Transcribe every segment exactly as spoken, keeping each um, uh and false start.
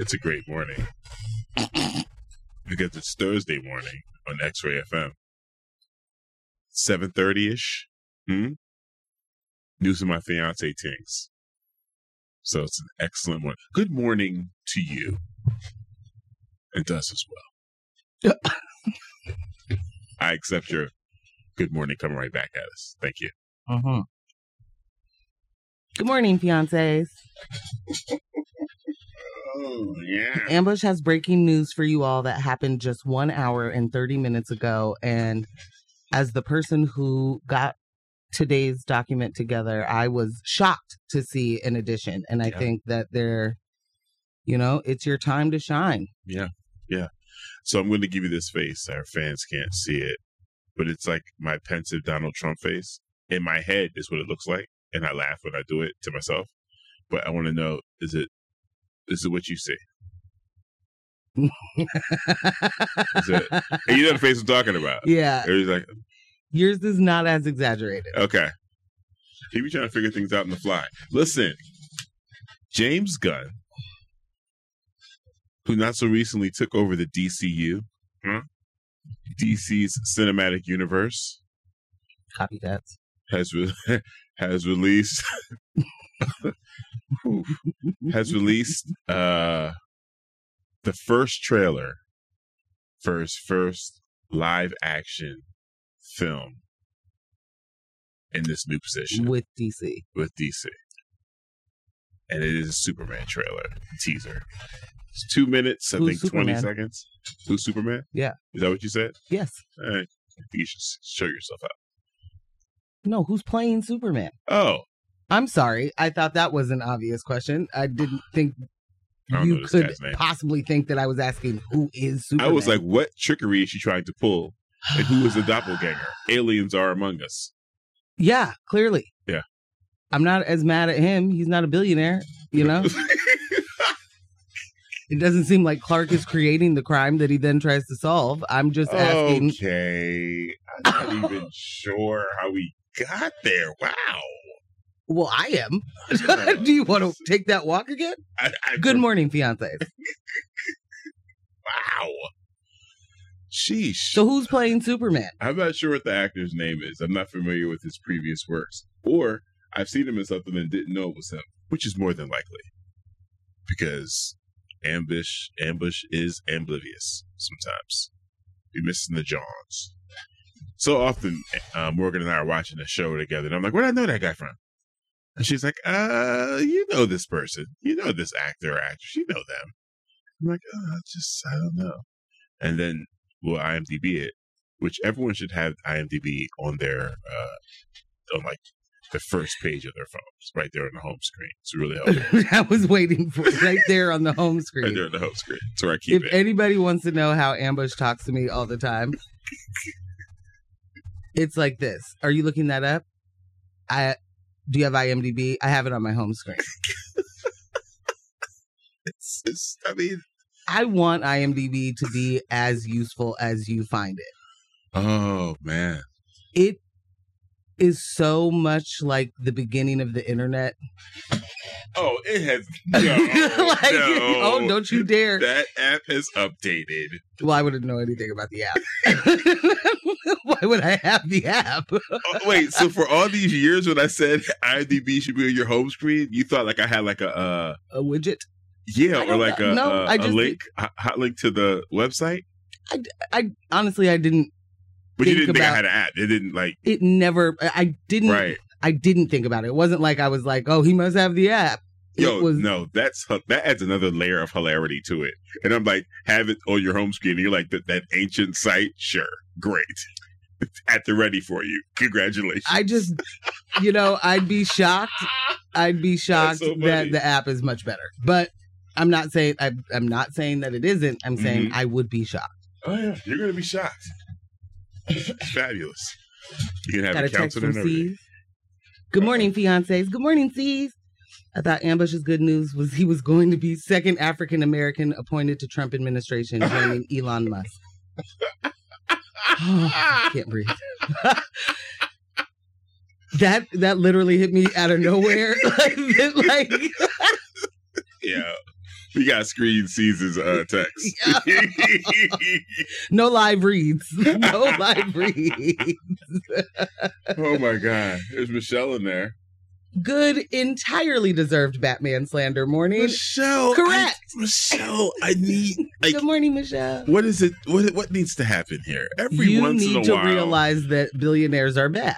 it's a great morning because it's Thursday morning on X-Ray F M. seven thirty-ish. Hmm? News of my fiance tings. So it's an excellent morning. Good morning to you. And to us as well. I accept your good morning coming right back at us. Thank you. Mm-hmm. Good morning, fiancés. Oh, yeah. Ambush has breaking news for you all that happened just one hour and thirty minutes ago. And as the person who got today's document together, I was shocked to see an addition. And I yeah. think that they're, you know, it's your time to shine. Yeah. Yeah. So I'm going to give you this face. Our fans can't see it, but it's like my pensive Donald Trump face. In my head is what it looks like. And I laugh when I do it to myself. But I want to know, is it, is it what you see? Is it, and you know the face I'm talking about. Yeah. It's like, yours is not as exaggerated. Okay. He be trying to figure things out on the fly. Listen, James Gunn, who not so recently took over the D C U, huh? D C's cinematic universe. Copycats. Has re- has released has released uh, the first trailer for his first live action film in this new position with D C. With D C, and it is a Superman trailer teaser. It's two minutes, I Who's think, Superman? twenty seconds. Who's Superman? Yeah, is that what you said? Yes. All right. I think you should show yourself out. No, who's playing Superman? Oh. I'm sorry. I thought that was an obvious question. I didn't think I you could possibly think that I was asking who is Superman. I was like, what trickery is she trying to pull? And who is the doppelganger? Aliens are among us. Yeah, clearly. Yeah. I'm not as mad at him. He's not a billionaire, you know? It doesn't seem like Clark is creating the crime that he then tries to solve. I'm just asking. Okay. I'm not even sure how we got there. Wow. Well, I am. Do you want to take that walk again? I, I Good morning, fiancés. Wow. Sheesh. So who's playing Superman? I'm not sure what the actor's name is. I'm not familiar with his previous works. Or I've seen him in something and didn't know it was him, which is more than likely. Because ambush, ambush is oblivious sometimes. You're missing the Johns. So often, uh, Morgan and I are watching a show together, and I'm like, where did I know that guy from? And she's like, uh, you know this person. You know this actor or actress. You know them. I'm like, oh, I just, I don't know. And then we'll IMDb it, which everyone should have IMDb on their, uh, on like the first page of their phones, right there on the home screen. It's really helpful. I was waiting for it right there on the home screen. Right there on the home screen. That's where I keep if it. If anybody wants to know how Ambush talks to me all the time, it's like this. Are you looking that up? I do you have IMDb? I have it on my home screen. it's, it's, I mean, I want IMDb to be as useful as you find it. Oh man, it is so much like the beginning of the internet. Oh, it has no, like, no. Oh, don't you dare! That app has updated. Well, I wouldn't know anything about the app. Why would I have the app? Oh, wait, so for all these years when I said IMDb should be on your home screen, you thought like I had like a uh, a widget? Yeah, or like a, no, a, I just a link, a hot link to the website. I, I honestly, I didn't. But you didn't think I had an app. It didn't like. It never. I didn't. Right. I didn't think about it. It wasn't like I was like, oh, he must have the app. Yo, it was, no, that's that adds another layer of hilarity to it. And I'm like, have it on your home screen. And you're like, that that ancient site, sure, great, at the ready for you. Congratulations. I just, you know, I'd be shocked. I'd be shocked so that the app is much better. But I'm not saying I, I'm not saying that it isn't. I'm saying mm-hmm. I would be shocked. Oh yeah, you're gonna be shocked. Fabulous. You can have Got a counselor and everything. Good morning, fiancés. Good morning, C's. I thought Ambush's good news was he was going to be second African American appointed to Trump administration, joining Elon Musk. Oh, I can't breathe. that that literally hit me out of nowhere. like, like yeah. We got screen seasons uh, text. No live reads. No live reads. Oh my God. There's Michelle in there. Good, entirely deserved Batman slander morning. Michelle. Correct. I, Michelle, I need. Like, Good morning, Michelle. What is it? What What needs to happen here? Every you once in a need to while, realize that billionaires are bad.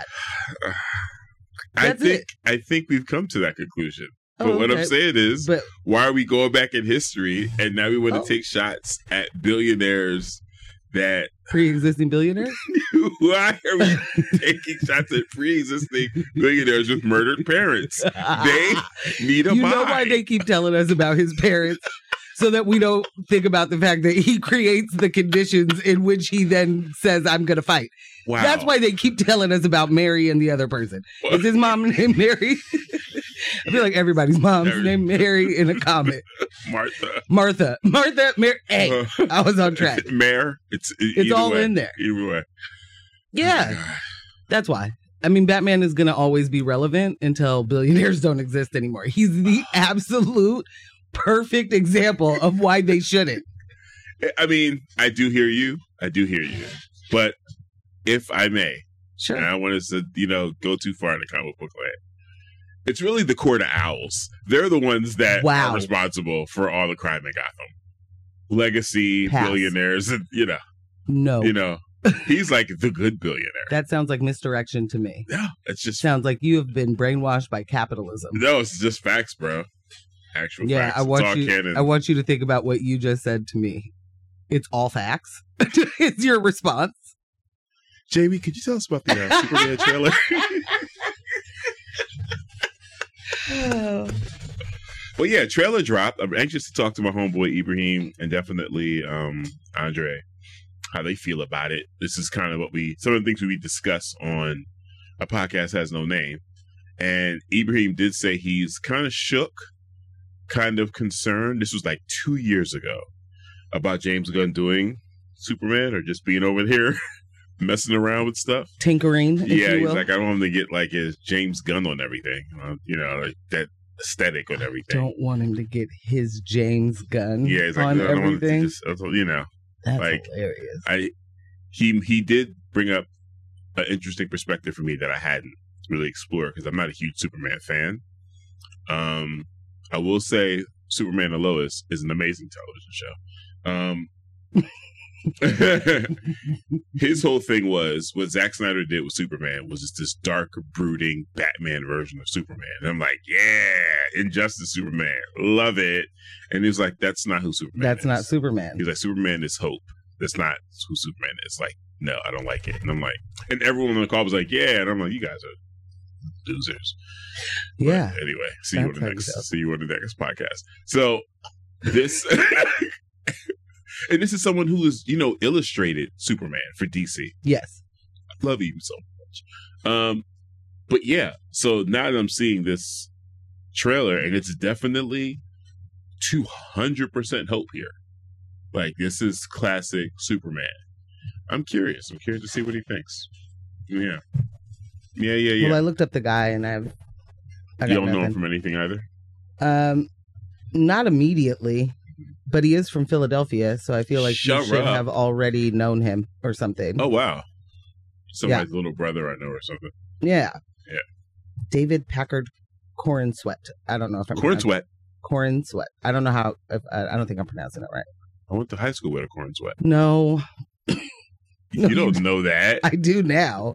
I That's think it. I think we've come to that conclusion. But Oh, what okay. I'm saying is, But why are we going back in history and now we want to Oh. take shots at billionaires that pre-existing billionaires? why are we taking shots at pre-existing billionaires with murdered parents? They need a You buy. know why they keep telling us about his parents? So that we don't think about the fact that he creates the conditions in which he then says, I'm going to fight. Wow. That's why they keep telling us about Mary and the other person. Is his mom named Mary? I feel like everybody's mom's Every- named Mary in a comic. Martha. Martha. Martha. Mary. Hey, Uh, I was on track. Mayor. It's It's all way. in there. Either way. Yeah, Oh, God. that's why. I mean, Batman is going to always be relevant until billionaires don't exist anymore. He's the absolute perfect example of why they shouldn't. I mean, I do hear you. I do hear you. But if I may, Sure. and I want us to, you know, go too far in the comic book land. It's really the Court of Owls. They're the ones that Wow. are responsible for all the crime in Gotham. Legacy, Pass. billionaires, and, you know, No. you know, he's like the good billionaire. That sounds like misdirection to me. No, it's just Sounds like you have been brainwashed by capitalism. no, it's just facts, bro. Actual Yeah, facts. I it's want all you. canon. I want you to think about what you just said to me. It's all facts. It's your response. Jamie, could you tell us about the uh, Superman trailer? Well, yeah, trailer dropped. I'm anxious to talk to my homeboy Ibrahim and definitely um, Andre, how they feel about it. This is kind of what we, some of the things we discuss on A Podcast Has No Name. And Ibrahim did say he's kind of shook, kind of concerned. This was like two years ago about James Gunn doing Superman or just being over here messing around with stuff. Tinkering, if Yeah, you he's will. like, I don't want him to get like his James Gunn on everything. Uh, you know, like that aesthetic on everything. Don't want him to get his James Gunn Yeah, he's like, on I don't want him to everything. just, you know, That's like, hilarious. I he he did bring up an interesting perspective for me that I hadn't really explored because I'm not a huge Superman fan. Um, I will say Superman and Lois is an amazing television show. Um, his whole thing was what Zack Snyder did with Superman was just this dark, brooding Batman version of Superman. And I'm like, yeah, Injustice Superman, love it. And he was like, that's not who Superman That's is. not Superman. He's like, Superman is hope. That's not who Superman is. Like, no, I don't like it. And I'm like, and everyone on the call was like, yeah. And I'm like, you guys are losers. Yeah. But anyway, see you on That's the how next. you feel. See you on the next podcast. So this, and this is someone who is, you know, illustrated Superman for D C. Yes. Love you so much. Um, but yeah. So now that I'm seeing this trailer, and it's definitely two hundred percent hope here. Like, this is classic Superman. I'm curious. I'm curious to see what he thinks. Yeah. Yeah, yeah, yeah. Well, I looked up the guy and I've. I You got don't know him nothing. from anything either? Um, not immediately, but he is from Philadelphia, so I feel like Shut you should up. have already known him or something. Oh, wow. Somebody's little brother I know or something. Yeah. Yeah. David Packard Corn Sweat. I don't know if I'm Corn pronouncing- sweat. Corn Sweat. I don't know how. If, I, I don't think I'm pronouncing it right. I went to high school with a corn sweat. No, You don't know that. I do now.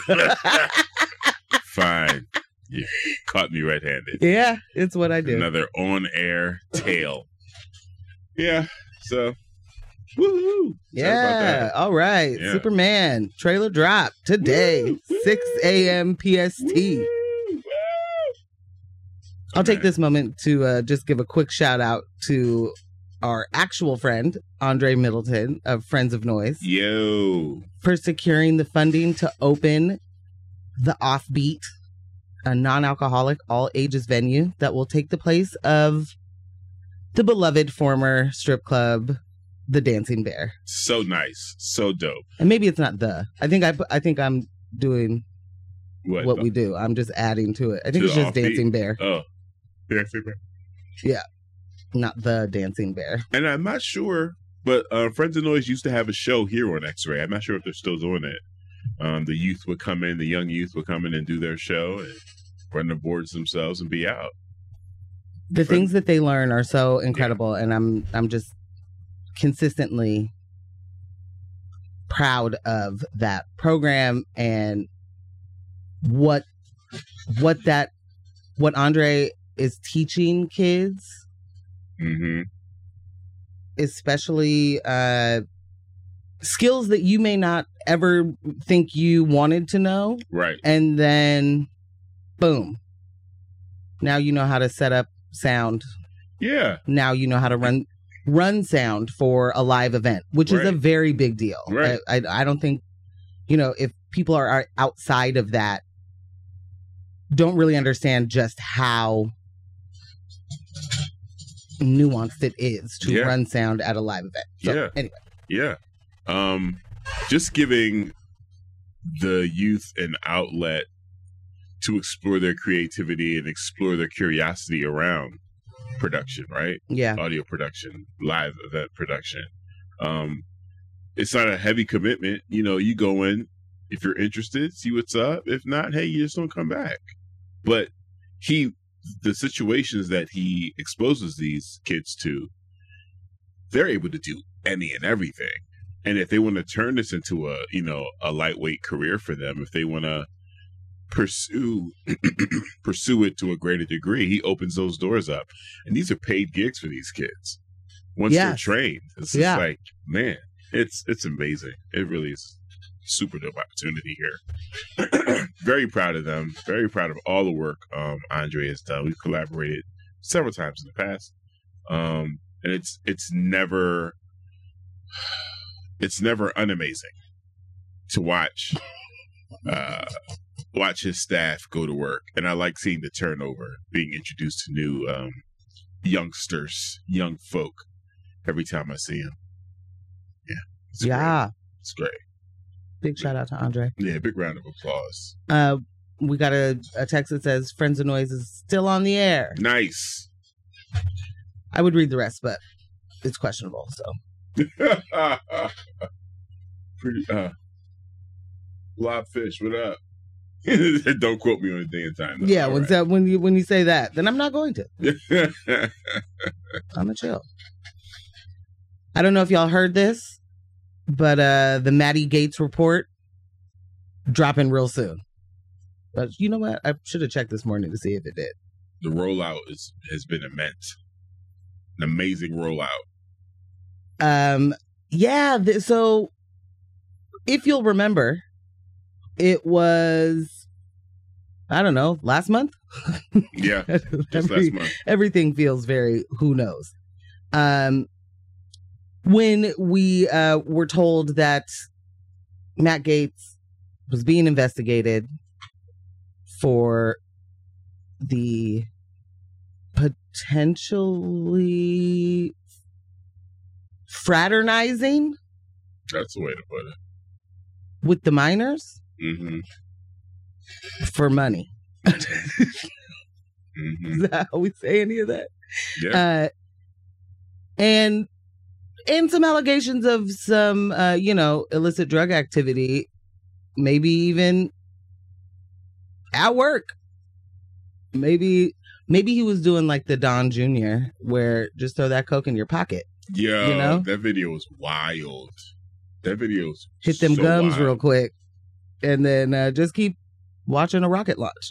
Fine. You caught me red-handed. Yeah, it's what I do. Another on-air tale. Yeah. So, woohoo. Sorry about Yeah. that. All right. Yeah. Superman trailer drop today, Woo, woo, six a.m. P S T. Woo, woo. I'll take Man. this moment to uh, just give a quick shout out to our actual friend, Andre Middleton of Friends of Noise, Yo. for securing the funding to open the Offbeat, a non-alcoholic, all-ages venue that will take the place of the beloved former strip club, the Dancing Bear. So nice. So dope. And maybe it's not the. I think I. I think I'm doing What? what we do. I'm just adding to it. I think To it's the just Offbeat? Dancing Bear. Oh. Dancing Bear. Yeah. not the Dancing Bear. And I'm not sure, but uh, Friends of Noise used to have a show here on X-Ray. I'm not sure if they're still doing it. Um, the youth would come in, the young youth would come in and do their show and run the boards themselves and be out. The Friend- things that they learn are so incredible, yeah. and I'm I'm just consistently proud of that program and what what that what Andre is teaching kids, mm-hmm. especially uh, skills that you may not ever think you wanted to know. Right. And then, boom. Now you know how to set up sound. Yeah. Now you know how to run run sound for a live event, which right. is a very big deal. Right. I, I, I don't think, you know, if people are, are outside of that, don't really understand just how nuanced it is to yeah. run sound at a live event. So, yeah. Anyway. Yeah. Um, just giving the youth an outlet to explore their creativity and explore their curiosity around production, right? Yeah. Audio production, live event production. Um, it's not a heavy commitment. You know, you go in, if you're interested, see what's up. If not, hey, you just don't come back. But he, the situations that he exposes these kids to, they're able to do any and everything. And if they want to turn this into a, you know, a lightweight career for them, if they want to pursue pursue it to a greater degree, he opens those doors up. And these are paid gigs for these kids. Once yes. they're trained, it's just yeah. like, man, it's it's amazing. It really is super dope opportunity here. Very proud of them. Very proud of all the work um, Andre has done. We've collaborated several times in the past, um, and it's it's never it's never unamazing to watch uh, watch his staff go to work, and I like seeing the turnover, being introduced to new um, youngsters, young folk every time I see him. Yeah, it's yeah, great. It's great. Big shout out to Andre. Yeah, big round of applause. Uh, we got a, a text that says Friends of Noise is still on the air. Nice. I would read the rest, but it's questionable. So, pretty. Uh, Blobfish, what up? Don't quote me on a day and time. Though. Yeah, when, right. that, when you when you say that, then I'm not going to. I'm a chill. I don't know if y'all heard this, but uh, the Maddie Gates report dropping real soon. But you know what? I should have checked this morning to see if it did. The rollout is, has been immense. An amazing rollout. Um. Yeah. Th- so, if you'll remember, it was, I don't know, last month? Yeah, just Every, last month. Everything feels very, who knows. Um. When we uh, were told that Matt Gaetz was being investigated for the potentially fraternizing. That's the way to put it. With the minors? Mm-hmm. For money. Mm-hmm. Is that how we say any of that? Yeah. Uh, and And some allegations of some, uh, you know, illicit drug activity, maybe even at work. Maybe, maybe he was doing like the Don Junior, where just throw that coke in your pocket. Yeah, you know? That video was wild. That video was hit them so gums wild. real quick, and then uh, just keep watching a rocket launch.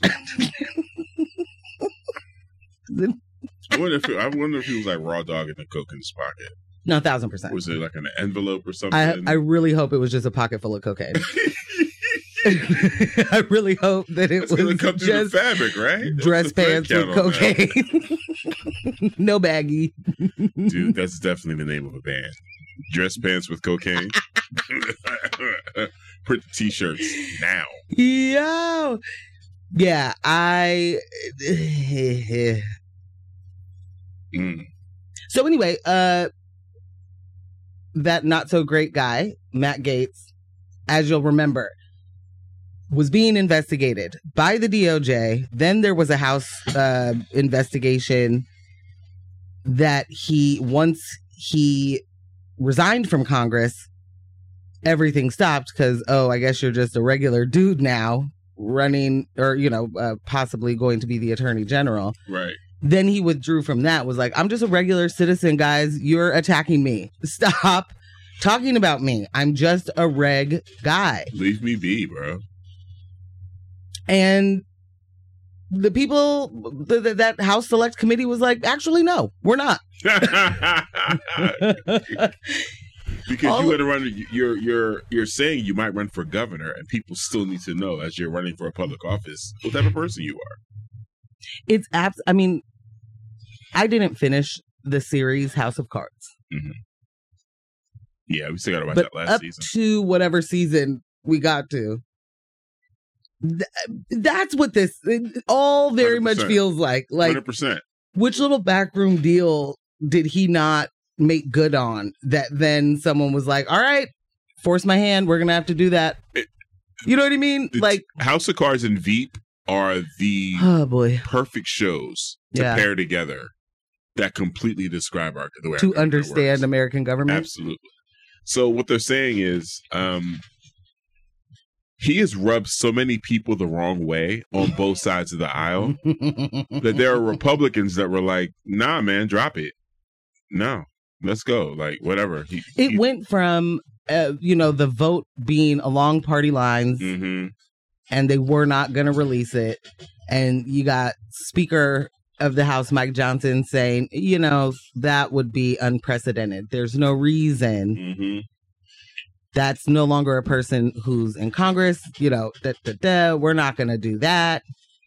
I wonder if it, I wonder if he was like raw dogging the coke in his pocket. No, a thousand percent. Was it like an envelope or something? I, I really hope it was just a pocket full of cocaine. I really hope that it it's was gonna come through just the fabric, right? Dress pants with cocaine. No baggie. Dude, that's definitely the name of a band. Dress pants with cocaine. Print t-shirts now. Yo. Yeah, I... mm. So anyway, uh, that not so great guy, Matt Gaetz, as you'll remember, was being investigated by the D O J. Then there was a House uh, investigation that he, once he resigned from Congress, everything stopped because, oh, I guess you're just a regular dude now running or, you know, uh, possibly going to be the attorney general. Right. Then he withdrew from that, was like, I'm just a regular citizen, guys. You're attacking me. Stop talking about me. I'm just a reg guy. Leave me be, bro. And the people, th- th- that House Select Committee was like, actually, no, we're not. Because All, you had to run, you're you're you're saying you might run for governor, and people still need to know as you're running for a public office what type of person you are. It's abs. I mean, I didn't finish the series House of Cards. Mm-hmm. Yeah, we still got to watch but that last up season. To whatever season we got to. Th- that's what this it all very one hundred percent much feels like. Like, one hundred percent. Which little backroom deal did he not make good on that then someone was like, all right, force my hand, we're gonna have to do that. It, you know what I mean? Like House of Cards and Veep are the oh boy perfect shows to yeah. pair together that completely describe our the way to our understand works. American government. Absolutely. So what they're saying is um he has rubbed so many people the wrong way on both sides of the aisle that there are Republicans that were like, nah, man, drop it. No, let's go. Like, whatever. He, it he, went from, uh, you know, the vote being along party lines mm-hmm. and they were not going to release it. And you got Speaker of the House, Mike Johnson, saying, you know, that would be unprecedented. There's no reason. Mm-hmm. That's no longer a person who's in Congress. You know, da, da, da, we're not going to do that.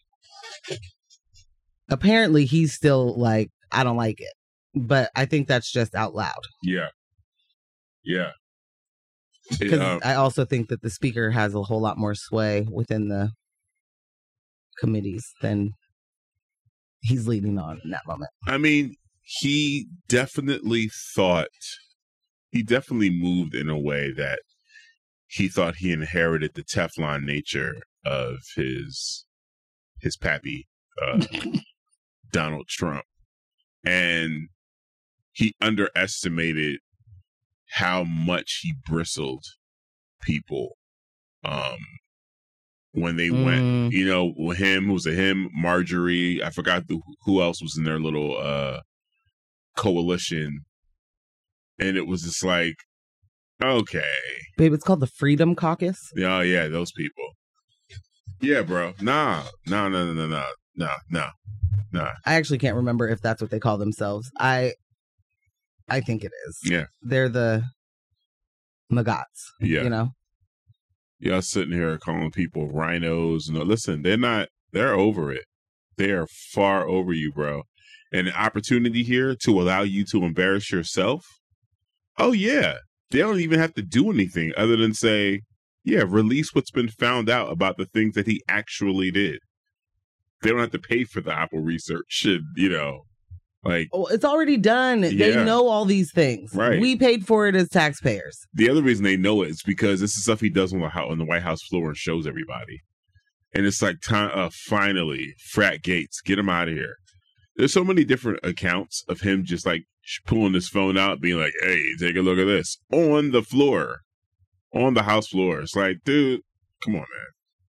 Apparently, he's still like, I don't like it. But I think that's just out loud. Yeah. Yeah. Because um, I also think that the speaker has a whole lot more sway within the committees than he's leading on in that moment. I mean, he definitely thought, he definitely moved in a way that he thought he inherited the Teflon nature of his, his pappy, uh, Donald Trump. And he underestimated how much he bristled people um, when they mm. went, you know, with him, was it him, Marjorie, I forgot the, who else was in their little uh, coalition. And it was just like, okay. Babe, it's called the Freedom Caucus. Oh, yeah, those people. Yeah, bro. Nah, no, no, no, no, no, no, no. Nah. I actually can't remember if that's what they call themselves. I I think it is. Yeah. They're the Maggots. Yeah. You know? Y'all sitting here calling people rhinos. No, listen, they're not, they're over it. They are far over you, bro. And an opportunity here to allow you to embarrass yourself. Oh, yeah. They don't even have to do anything other than say, yeah, release what's been found out about the things that he actually did. They don't have to pay for the Apple research and, you know, like... Oh, it's already done. Yeah. They know all these things. Right. We paid for it as taxpayers. The other reason they know it is because this is stuff he does on the, on the White House floor and shows everybody. And it's like, time, uh, finally, Frat Gates, get him out of here. There's so many different accounts of him just like pulling his phone out, being like, hey, take a look at this. On the floor. On the House floor. It's like, dude, come on, man.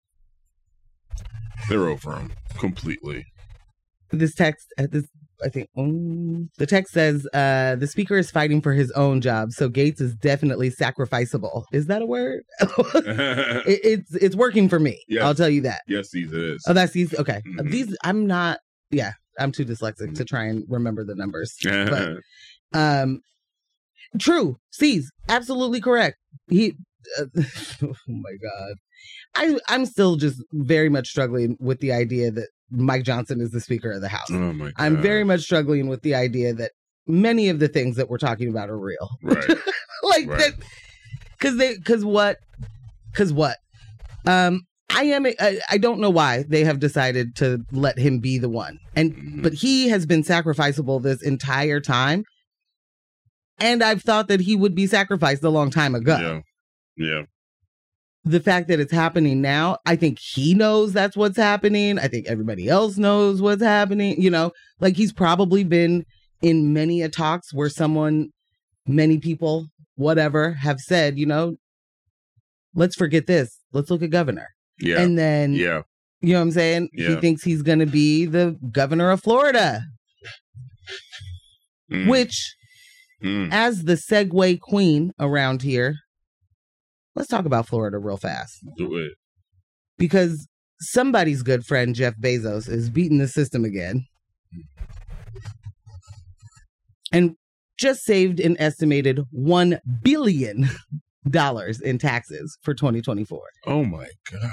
They're over him completely. This text, uh, this I think, um, the text says uh, the speaker is fighting for his own job, so Gates is definitely sacrificable. Is that a word? it, it's it's working for me. Yes. I'll tell you that. Yes, these it is. Oh, that's these. Okay, mm-hmm. These I'm not. Yeah, I'm too dyslexic mm-hmm. to try and remember the numbers. But, um, true. C's absolutely correct. He. Uh, oh my God. I, I'm still just very much struggling with the idea that Mike Johnson is the Speaker of the House. Oh my God. I'm very much struggling with the idea that many of the things that we're talking about are real. Right. like right. that. Cause they, cause what, cause what? Um, I am, I, I don't know why they have decided to let him be the one. And, mm-hmm. but he has been sacrificable this entire time. And I've thought that he would be sacrificed a long time ago. Yeah. Yeah. The fact that it's happening now, I think he knows that's what's happening. I think everybody else knows what's happening. You know, like he's probably been in many a talks where someone, many people, whatever, have said, you know, let's forget this. Let's look at governor. Yeah. And then, yeah. you know what I'm saying? Yeah. He thinks he's going to be the governor of Florida, Mm. which, Mm. as the Segway queen around here, let's talk about Florida real fast. Do it. Because somebody's good friend, Jeff Bezos, is beating the system again. And just saved an estimated one billion dollars in taxes for twenty twenty-four. Oh, my God.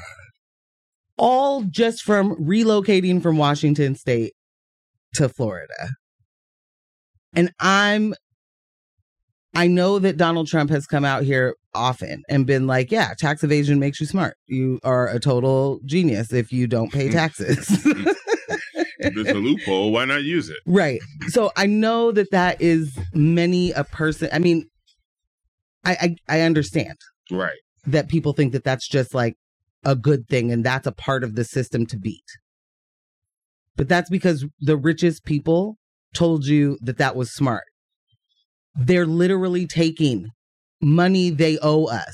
All just from relocating from Washington State to Florida. And I'm, I know that Donald Trump has come out here often and been like, yeah, tax evasion makes you smart. You are a total genius if you don't pay taxes. There's a loophole. Why not use it? Right. So I know that that is many a person. I mean, I, I, I understand. Right. That people think that that's just like a good thing and that's a part of the system to beat. But that's because the richest people told you that that was smart. They're literally taking money they owe us.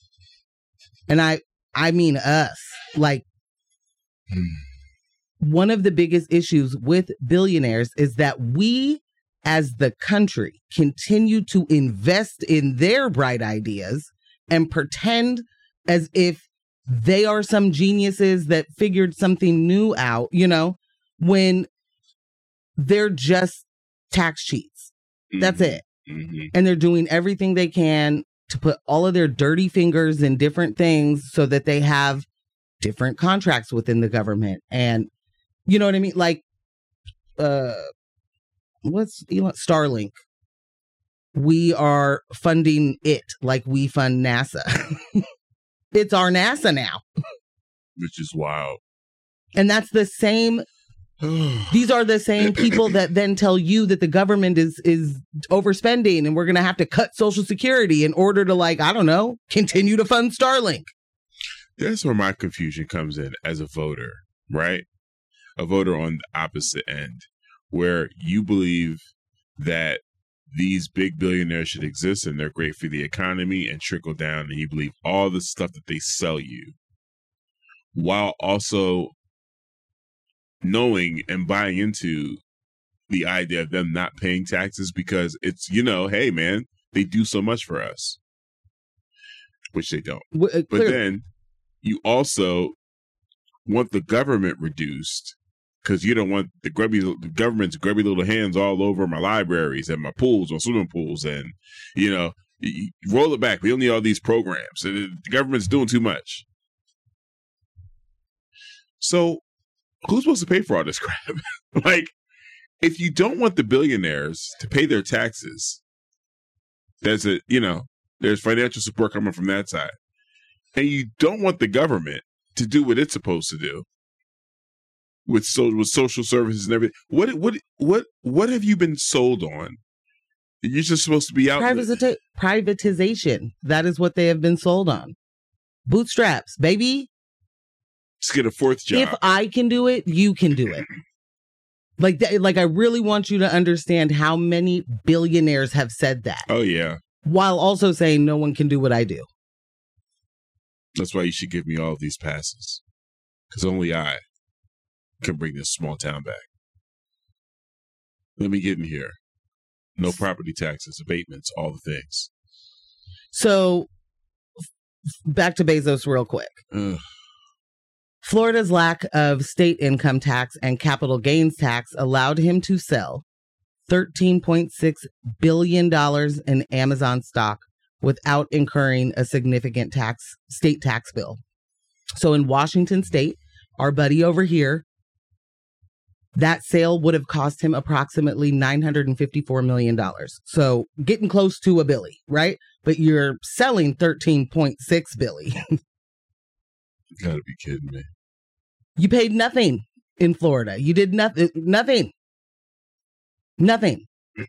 And I I mean us. Like, hmm. One of the biggest issues with billionaires is that we as the country continue to invest in their bright ideas and pretend as if they are some geniuses that figured something new out, you know, when they're just tax cheats. Mm-hmm. That's it. Mm-hmm. And they're doing everything they can to put all of their dirty fingers in different things so that they have different contracts within the government. And you know what I mean? Like, uh, what's Elon? Starlink. We are funding it like we fund NASA. It's our NASA now. Which is wild. And that's the same. These are the same people that then tell you that the government is is overspending and we're going to have to cut Social Security in order to, like, I don't know, continue to fund Starlink. That's where my confusion comes in as a voter, right? A voter on the opposite end, where you believe that these big billionaires should exist and they're great for the economy and trickle down, and you believe all the stuff that they sell you, while also knowing and buying into the idea of them not paying taxes because it's, you know, hey, man, they do so much for us, which they don't. Well, uh, but then you also want the government reduced because you don't want the grubby the government's grubby little hands all over my libraries and my pools or swimming pools. And, you know, you roll it back. We don't need all these programs. And the government's doing too much. So who's supposed to pay for all this crap? Like, if you don't want the billionaires to pay their taxes, there's a, you know, there's financial support coming from that side. And you don't want the government to do what it's supposed to do with so with social services and everything. What what what what have you been sold on? You're just supposed to be out. Privatization. Privatization. That is what they have been sold on. Bootstraps, baby. Just get a fourth job. If I can do it, you can do it. Like that, like I really want you to understand how many billionaires have said that. Oh yeah. While also saying no one can do what I do. That's why you should give me all of these passes. Because only I can bring this small town back. Let me get in here. No property taxes, abatements, all the things. So, back to Bezos real quick. Ugh. Florida's lack of state income tax and capital gains tax allowed him to sell thirteen point six billion dollars in Amazon stock without incurring a significant tax state tax bill. So in Washington state, our buddy over here, that sale would have cost him approximately nine hundred fifty-four million dollars. So getting close to a billy, right? But you're selling thirteen point six billy. You gotta be kidding me. You paid nothing in Florida. You did nothing. Nothing. Nothing.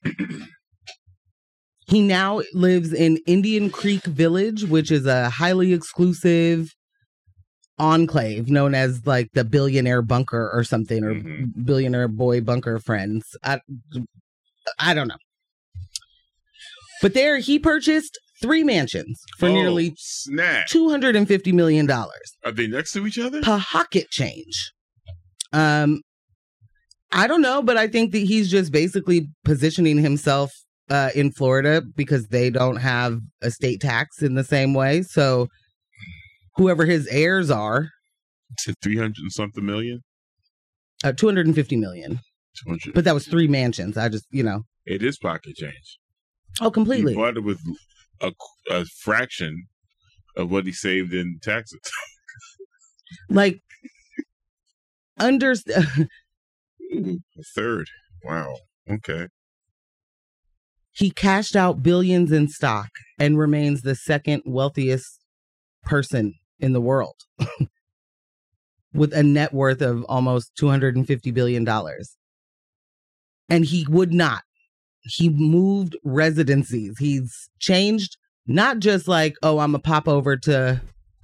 He now lives in Indian Creek Village, which is a highly exclusive enclave known as like the Billionaire Bunker or something, or mm-hmm. Billionaire Boy Bunker Friends. I, I don't know. But there, he purchased three mansions for oh, nearly snap. two hundred fifty million dollars. Are they next to each other? Pocket change. Um, I don't know, but I think that he's just basically positioning himself uh, in Florida because they don't have a state tax in the same way. So whoever his heirs are. To three hundred and something million? Uh, two hundred fifty million. two hundred. But that was three mansions. I just, you know. It is pocket change. Oh, completely. He bought it with a, a fraction of what he saved in taxes. Like, under a third. Wow. Okay. He cashed out billions in stock and remains the second wealthiest person in the world with a net worth of almost two hundred fifty billion dollars. And he would not. He moved residencies. He's changed, not just like, oh, I'm a pop over to.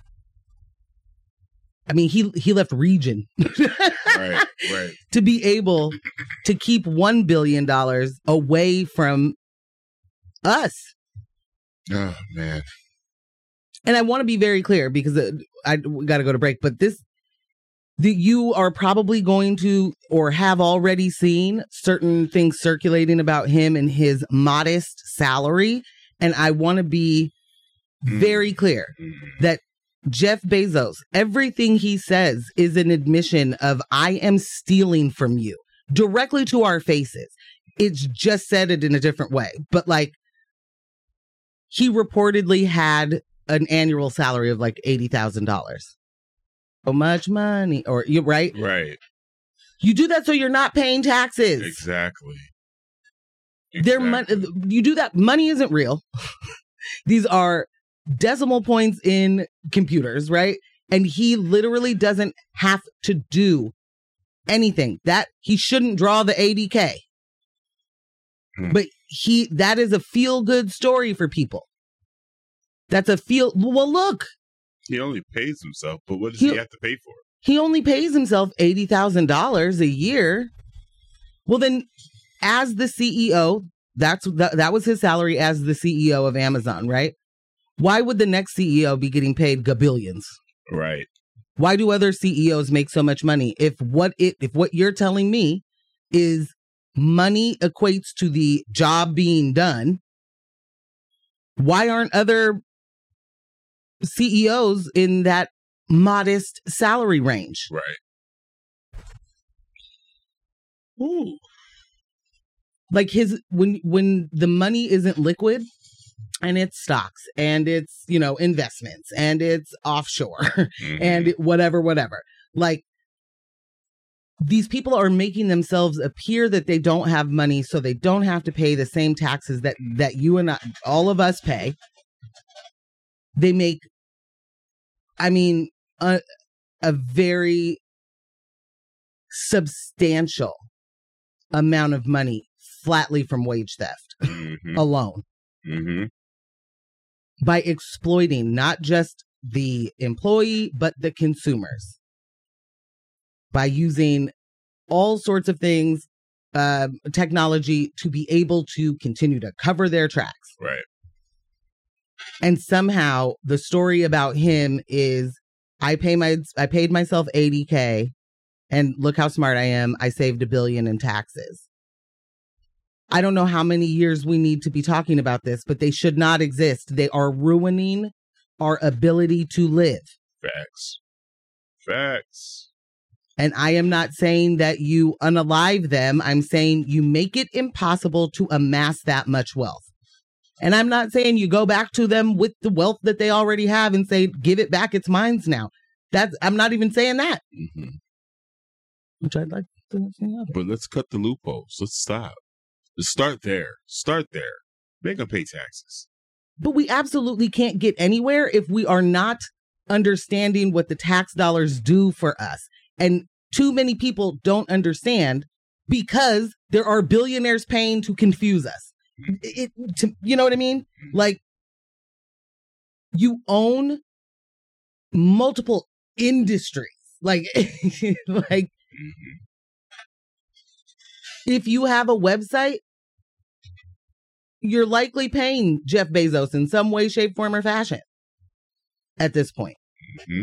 I mean, he he left region right, right. to be able to keep one billion dollars away from us. Oh, man. And I want to be very clear because uh, I got to go to break, but this, that you are probably going to or have already seen certain things circulating about him and his modest salary. And I want to be mm. very clear mm. that Jeff Bezos, everything he says is an admission of I am stealing from you directly to our faces. It's just said it in a different way. But like, he reportedly had an annual salary of like eighty thousand dollars. So much money. Or you're right. Right. You do that so you're not paying taxes. Exactly. Their mon- you do that. Money isn't real. These are decimal points in computers, right? And he literally doesn't have to do anything. That he shouldn't draw the eighty K. Hmm. But he that is a feel-good story for people. That's a feel well look. He only pays himself, but what does he, he have to pay for? He only pays himself eighty thousand dollars a year. Well, then, as the C E O, that's that, that was his salary as the C E O of Amazon, right? Why would the next C E O be getting paid gabillions? Right. Why do other C E Os make so much money? If what it if what you're telling me is money equates to the job being done, why aren't other C E Os in that modest salary range? Right. Ooh. Like his when when the money isn't liquid and it's stocks and it's, you know, investments and it's offshore mm-hmm. and whatever, whatever. Like these people are making themselves appear that they don't have money so they don't have to pay the same taxes that, that you and I, all of us pay. They make, I mean, a, a very substantial amount of money flatly from wage theft mm-hmm. alone. Mm-hmm. By exploiting not just the employee, but the consumers. By using all sorts of things, uh, technology to be able to continue to cover their tracks. Right. And somehow the story about him is I pay my I paid myself eighty K and look how smart I am. I saved a billion in taxes. I don't know how many years we need to be talking about this, but they should not exist. They are ruining our ability to live. Facts. Facts. And I am not saying that you unalive them. I'm saying you make it impossible to amass that much wealth. And I'm not saying you go back to them with the wealth that they already have and say, give it back. It's mine now. That's I'm not even saying that. Mm-hmm. Which I'd like to say. But let's cut the loopholes. Let's stop. Let's start there. Start there. Make them pay taxes. But we absolutely can't get anywhere if we are not understanding what the tax dollars do for us. And too many people don't understand because there are billionaires paying to confuse us. It, to, you know what I mean? Like, you own multiple industries. Like, like, if you have a website, you're likely paying Jeff Bezos in some way, shape, form, or fashion at this point. Mm-hmm.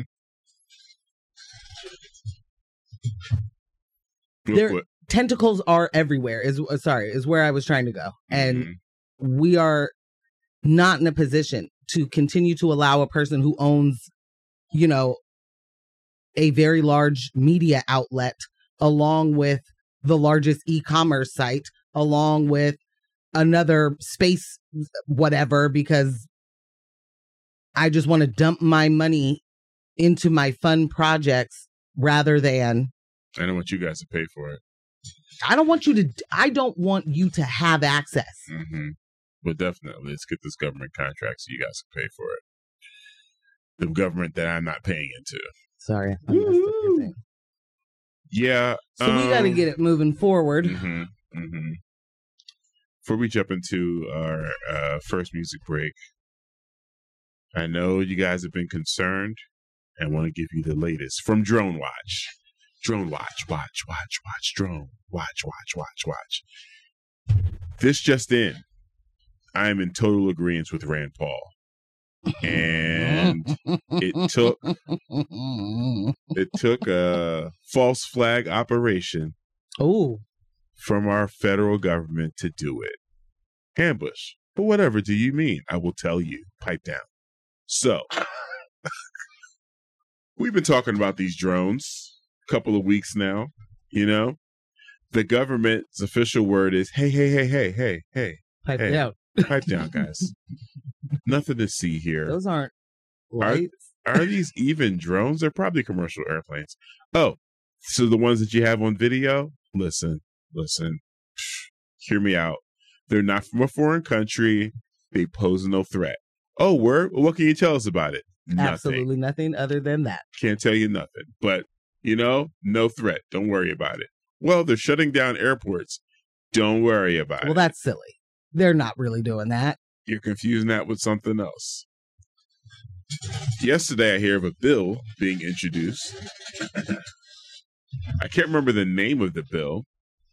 Their tentacles are everywhere. Is uh, sorry, is where I was trying to go, and mm-hmm. we are not in a position to continue to allow a person who owns, you know, a very large media outlet, along with the largest e-commerce site, along with another space whatever, because I just want to dump my money into my fun projects rather than. I don't want you guys to pay for it. I don't want you to, I don't want you to have access. Mm-hmm. But definitely, let's get this government contract so you guys can pay for it. The government that I'm not paying into. Sorry, I messed up your thing. Yeah. So um, we got to get it moving forward. Mm-hmm, mm-hmm. Before we jump into our uh, first music break, I know you guys have been concerned and want to give you the latest from Drone Watch. Drone Watch, watch, watch, watch, drone, watch, watch, watch, watch. This just in, I am in total agreement with Rand Paul. And it took it took a false flag operation oh. from our federal government to do it. Ambush. But whatever do you mean? I will tell you. Pipe down. So, we've been talking about these drones couple of weeks now, you know. The government's official word is hey, hey, hey, hey, hey, hey. Pipe hey, down. Pipe down, guys. Nothing to see here. Those aren't lights. Are, are these even drones? They're probably commercial airplanes. Oh, so the ones that you have on video? Listen, listen. Hear me out. They're not from a foreign country. They pose no threat. Oh, word? Well, what can you tell us about it? Nothing. Absolutely nothing other than that. Can't tell you nothing. But you know, no threat. Don't worry about it. Well, they're shutting down airports. Don't worry about well, it. Well, that's silly. They're not really doing that. You're confusing that with something else. Yesterday, I hear of a bill being introduced. I can't remember the name of the bill.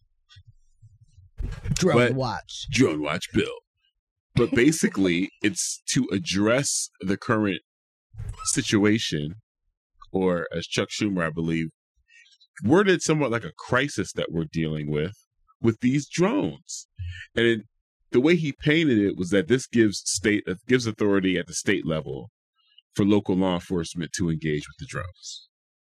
Drone Watch. Drone Watch bill. But basically, it's to address the current situation, or as Chuck Schumer, I believe, worded somewhat like a crisis that we're dealing with, with these drones. And it, the way he painted it was that this gives state uh, gives authority at the state level for local law enforcement to engage with the drones.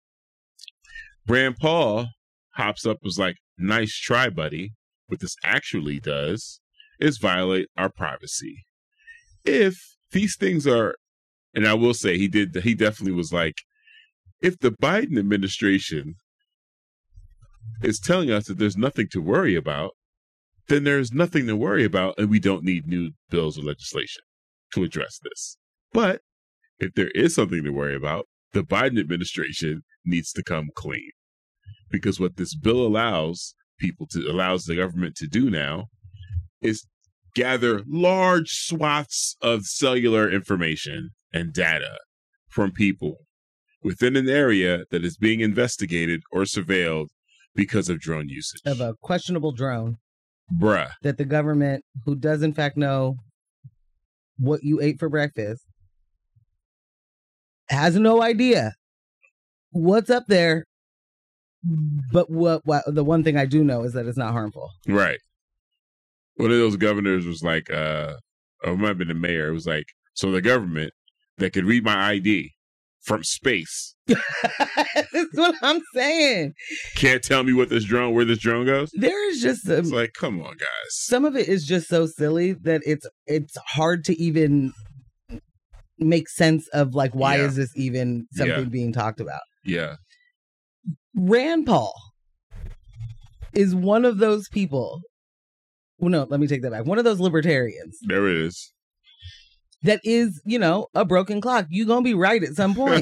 Rand Paul hops up, was like, nice try, buddy. What this actually does is violate our privacy. If these things are, and I will say he did, he definitely was like, if the Biden administration is telling us that there's nothing to worry about, then there's nothing to worry about, and we don't need new bills or legislation to address this. But if there is something to worry about, the Biden administration needs to come clean. Because what this bill allows people to, allows the government to do now is gather large swaths of cellular information and data from people within an area that is being investigated or surveilled because of drone usage. Of a questionable drone. Bruh. That the government, who does in fact know what you ate for breakfast, has no idea what's up there. But what, what the one thing I do know is that it's not harmful. Right. One of those governors was like, uh, I remember the mayor, it was like, so the government that could read my I D from space. That's what I'm saying. Can't tell me what this drone, where this drone goes. There is just a, it's like, come on, guys. Some of it is just so silly that it's it's hard to even make sense of, like, why yeah. is this even something yeah. being talked about? Yeah. Rand Paul is one of those people. Well, no, let me take that back. One of those libertarians. There it is. That is, you know, a broken clock. You're going to be right at some point.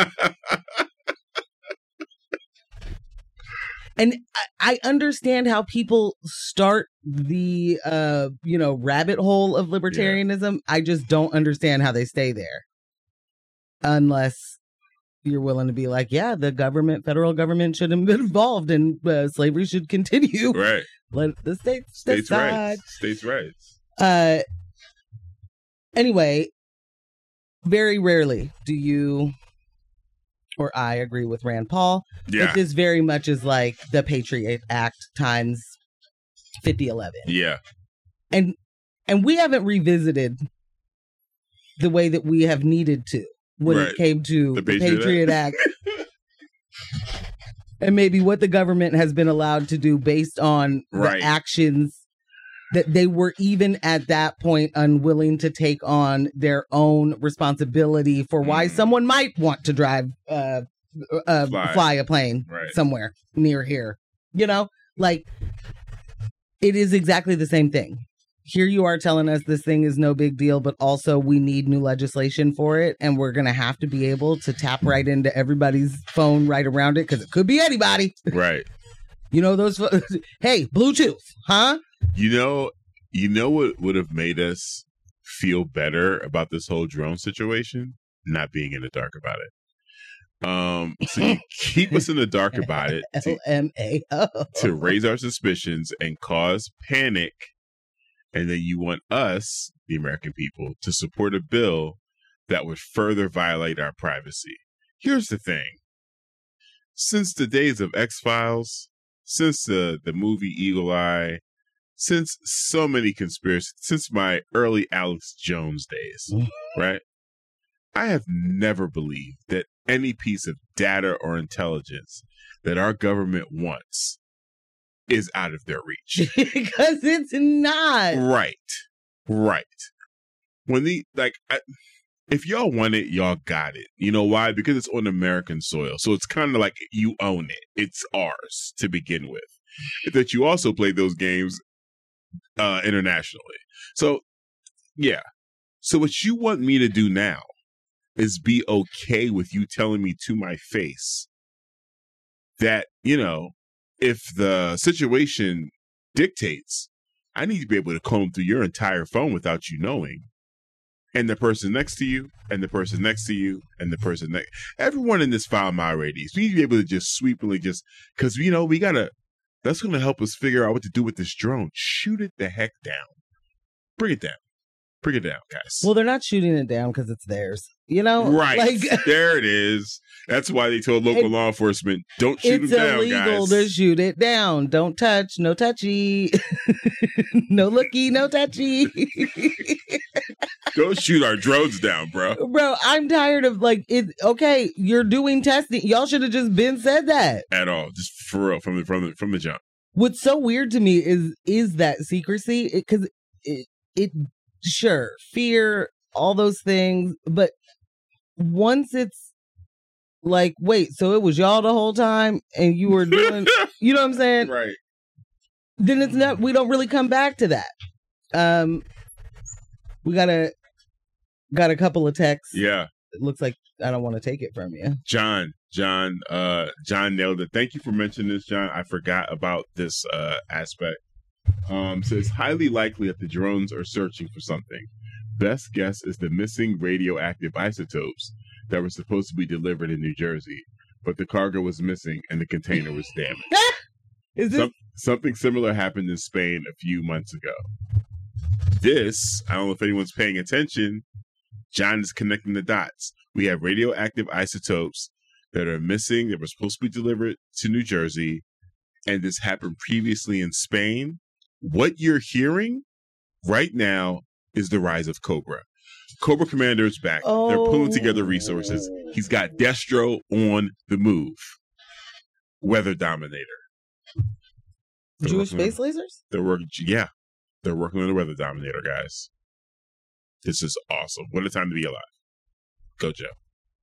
And I understand how people start the, uh, you know, rabbit hole of libertarianism. Yeah. I just don't understand how they stay there. Unless you're willing to be like, yeah, the government, federal government should have been involved and uh, slavery should continue. Right. Let the states States' decide. rights. States' rights. Uh, anyway, very rarely do you or I agree with Rand Paul. Yeah. But this very much is like the Patriot Act times fifty eleven. Yeah. And and we haven't revisited the way that we have needed to when Right. it came to The the Patriot Patriot, Act. And maybe what the government has been allowed to do based on Right. the actions that they were even at that point unwilling to take on their own responsibility for why Mm. someone might want to drive, uh, uh, Fly. fly. a plane Right. somewhere near here. You know, like it is exactly the same thing. Here you are telling us this thing is no big deal, but also we need new legislation for it. And we're going to have to be able to tap right into everybody's phone right around it because it could be anybody. Right. You know, those, pho- hey, Bluetooth, huh? You know, you know what would have made us feel better about this whole drone situation? Not being in the dark about it. Um, so you keep us in the dark about it to, L M A O. to raise our suspicions and cause panic. And then you want us, the American people, to support a bill that would further violate our privacy. Here's the thing. Since the days of X-Files, since the, the movie Eagle Eye, since so many conspiracies, since my early Alex Jones days, right? I have never believed that any piece of data or intelligence that our government wants is out of their reach. Because it's not. Right. Right. When the, like, I, if y'all want it, y'all got it. You know why? Because it's on American soil. So it's kind of like you own it. It's ours to begin with. That you also play those games uh, internationally. So, yeah. So what you want me to do now is be okay with you telling me to my face that, you know, if the situation dictates, I need to be able to comb through your entire phone without you knowing. And the person next to you, and the person next to you, and the person next, everyone in this five mile radius, we need to be able to just sweepingly just, because, you know, we got to, that's going to help us figure out what to do with this drone. Shoot it the heck down. Bring it down. Bring it down, guys. Well, they're not shooting it down because it's theirs. You know? Right. Like, there it is. That's why they told local It- law enforcement, don't shoot it's them down, illegal guys. to shoot it down. Don't touch. No touchy. No looky. No touchy. Don't shoot our drones down, bro. Bro, I'm tired of like it. Okay, you're doing testing. Y'all should have just been said that. At all. Just for real, from the, from the, from the jump. What's so weird to me is is that secrecy because it, it, it sure fear all those things, but once it's like, wait, so it was y'all the whole time and you were doing, you know what I'm saying? Right. Then it's not. We don't really come back to that. Um, we got a got a couple of texts. Yeah. It looks like I don't want to take it from you. John, John, uh, John nailed it. Thank you for mentioning this, John. I forgot about this uh, aspect. Um, says highly likely that the drones are searching for something. Best guess is the missing radioactive isotopes that were supposed to be delivered in New Jersey, but the cargo was missing and the container was damaged. Is this? Some, something similar happened in Spain a few months ago. This, I don't know if anyone's paying attention. John is connecting the dots. We have radioactive isotopes that are missing. They were supposed to be delivered to New Jersey, and this happened previously in Spain. What you're hearing right now is the rise of Cobra. Cobra Commander is back. Oh. They're pulling together resources. He's got Destro on the move. Weather Dominator. They're Jewish working on- space lasers? They're working. Yeah, they're working on the Weather Dominator, guys. This is awesome. What a time to be alive. Go, Joe.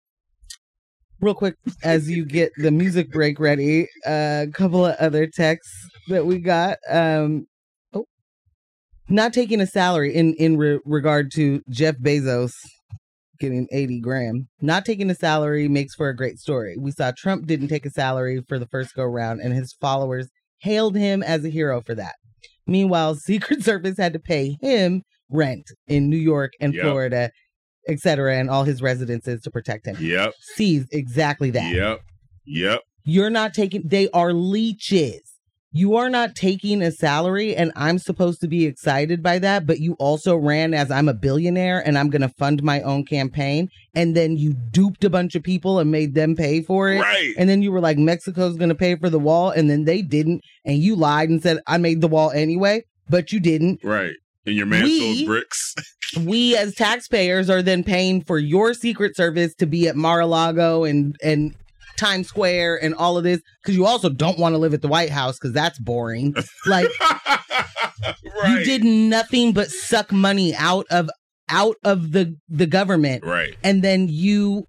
Real quick, as you get the music break ready, a couple of other texts that we got. Um, oh, not taking a salary in in re- regard to Jeff Bezos getting eighty grand. Not taking a salary makes for a great story. We saw Trump didn't take a salary for the first go round, and his followers hailed him as a hero for that. Meanwhile, Secret Service had to pay him rent in New York and Yep. Florida, et cetera, and all his residences to protect him. Yep. Sees exactly that. Yep. Yep. You're not taking, they are leeches. you are not taking a salary, and I'm supposed to be excited by that, but you also ran as I'm a billionaire and I'm going to fund my own campaign. And then you duped a bunch of people and made them pay for it. Right. And then you were like, Mexico's going to pay for the wall. And then they didn't. And you lied and said, I made the wall anyway, but you didn't. Right. And your man We- sold bricks. We as taxpayers are then paying for your Secret Service to be at Mar-a-Lago and, and Times Square and all of this, because you also don't want to live at the White House because that's boring. Like, right. you did nothing but suck money out of out of the the government, Right. and then you.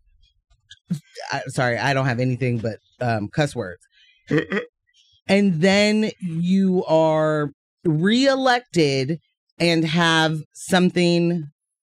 I, sorry, I don't have anything but um, cuss words. And then you are reelected and have something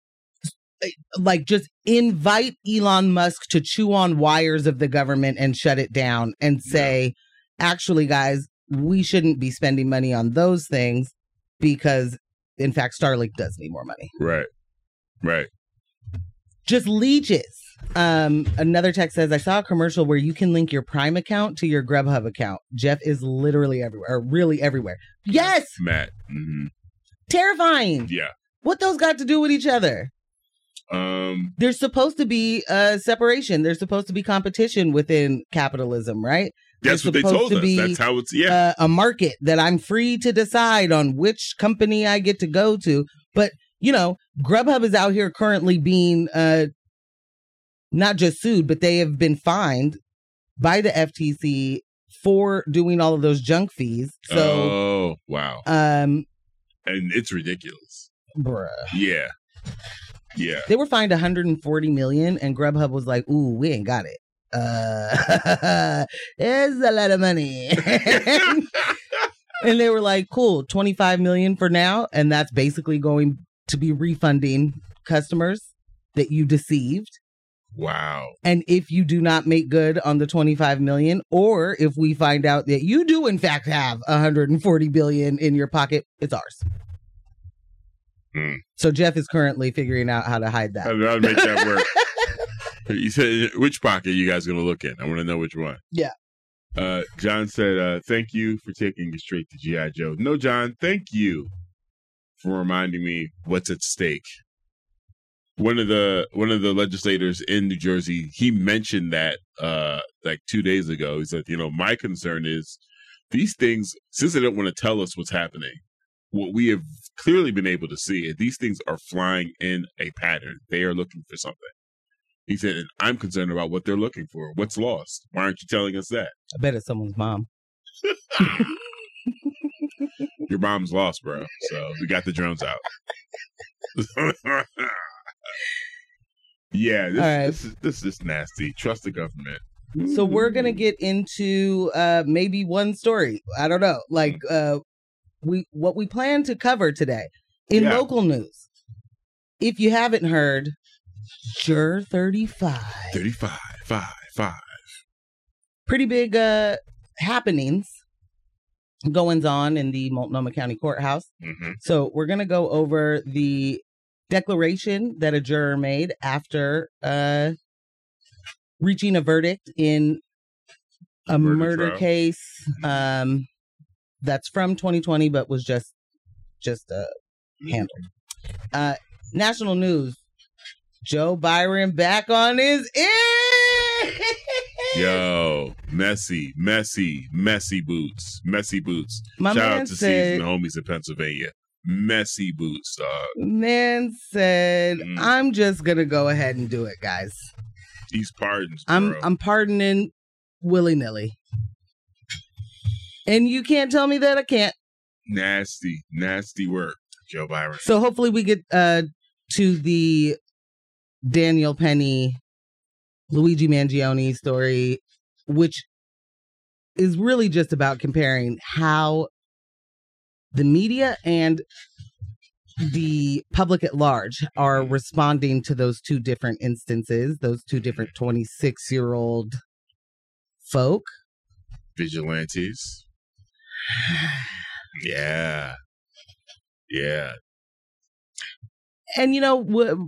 like just invite Elon Musk to chew on wires of the government and shut it down and say, yeah. actually, guys, we shouldn't be spending money on those things because, in fact, Starlink does need more money. Right. Right. Just leeches. Um, another text says, I saw a commercial where you can link your Prime account to your Grubhub account. Jeff is literally everywhere, or really everywhere. Yes! Matt. Mm-hmm. Terrifying. Yeah. What those got to do with each other? Um, There's supposed to be a separation. There's supposed to be competition within capitalism, right? That's There's what they told to us. be, That's how it's, yeah. Uh, a market that I'm free to decide on which company I get to go to. But, you know, Grubhub is out here currently being uh, not just sued, but they have been fined by the F T C for doing all of those junk fees. So, oh, wow. Um, and it's ridiculous. Bruh. Yeah. Yeah. They were fined one hundred forty million dollars and Grubhub was like, ooh, we ain't got it. Uh, it's a lot of money. And they were like, cool, twenty-five million dollars for now. And that's basically going to be refunding customers that you deceived. Wow. And if you do not make good on the twenty-five million dollars, or if we find out that you do in fact have one hundred forty billion dollars in your pocket, it's ours. Mm. So Jeff is currently figuring out how to hide that. How to make that work. You said, which pocket you guys going to look in? I want to know which one. Yeah. Uh, John said, uh, thank you for taking it straight to G I. Joe. No, John, thank you for reminding me what's at stake. One of the one of the legislators in New Jersey, he mentioned that uh, like two days ago. He said, you know, my concern is these things, since they don't want to tell us what's happening, what we have clearly been able to see is these things are flying in a pattern. They are looking for something. He said, and I'm concerned about what they're looking for. What's lost? Why aren't you telling us that? I bet it's someone's mom. Your mom's lost, bro. So we got the drones out. Yeah, this, right. this is this is nasty. Trust the government. So we're gonna get into uh, maybe one story. I don't know, like uh, we what we plan to cover today in Yeah. local news. If you haven't heard, Juror thirty-five, thirty-five, five, five. pretty big uh, happenings, goings on in the Multnomah County Courthouse. Mm-hmm. So we're gonna go over the declaration that a juror made after uh, reaching a verdict in a Murder murder, trial. case um, that's from twenty twenty, but was just just uh, handled. Uh, national news: Joe Byron back on his ear. Yo, messy, messy, messy boots, messy boots. My Shout man out to said- C's and the homies in Pennsylvania. Messy boots, dog. Man said, Mm. "I'm just gonna go ahead and do it, guys. These pardons, bro. I'm I'm pardoning willy nilly, and you can't tell me that I can't." nasty, nasty work, Joe Byron. So hopefully we get uh, to the Daniel Penny, Luigi Mangione story, which is really just about comparing how the media and the public at large are responding to those two different instances, those two different twenty-six-year-old folk. Vigilantes. Yeah. Yeah. And, you know, what,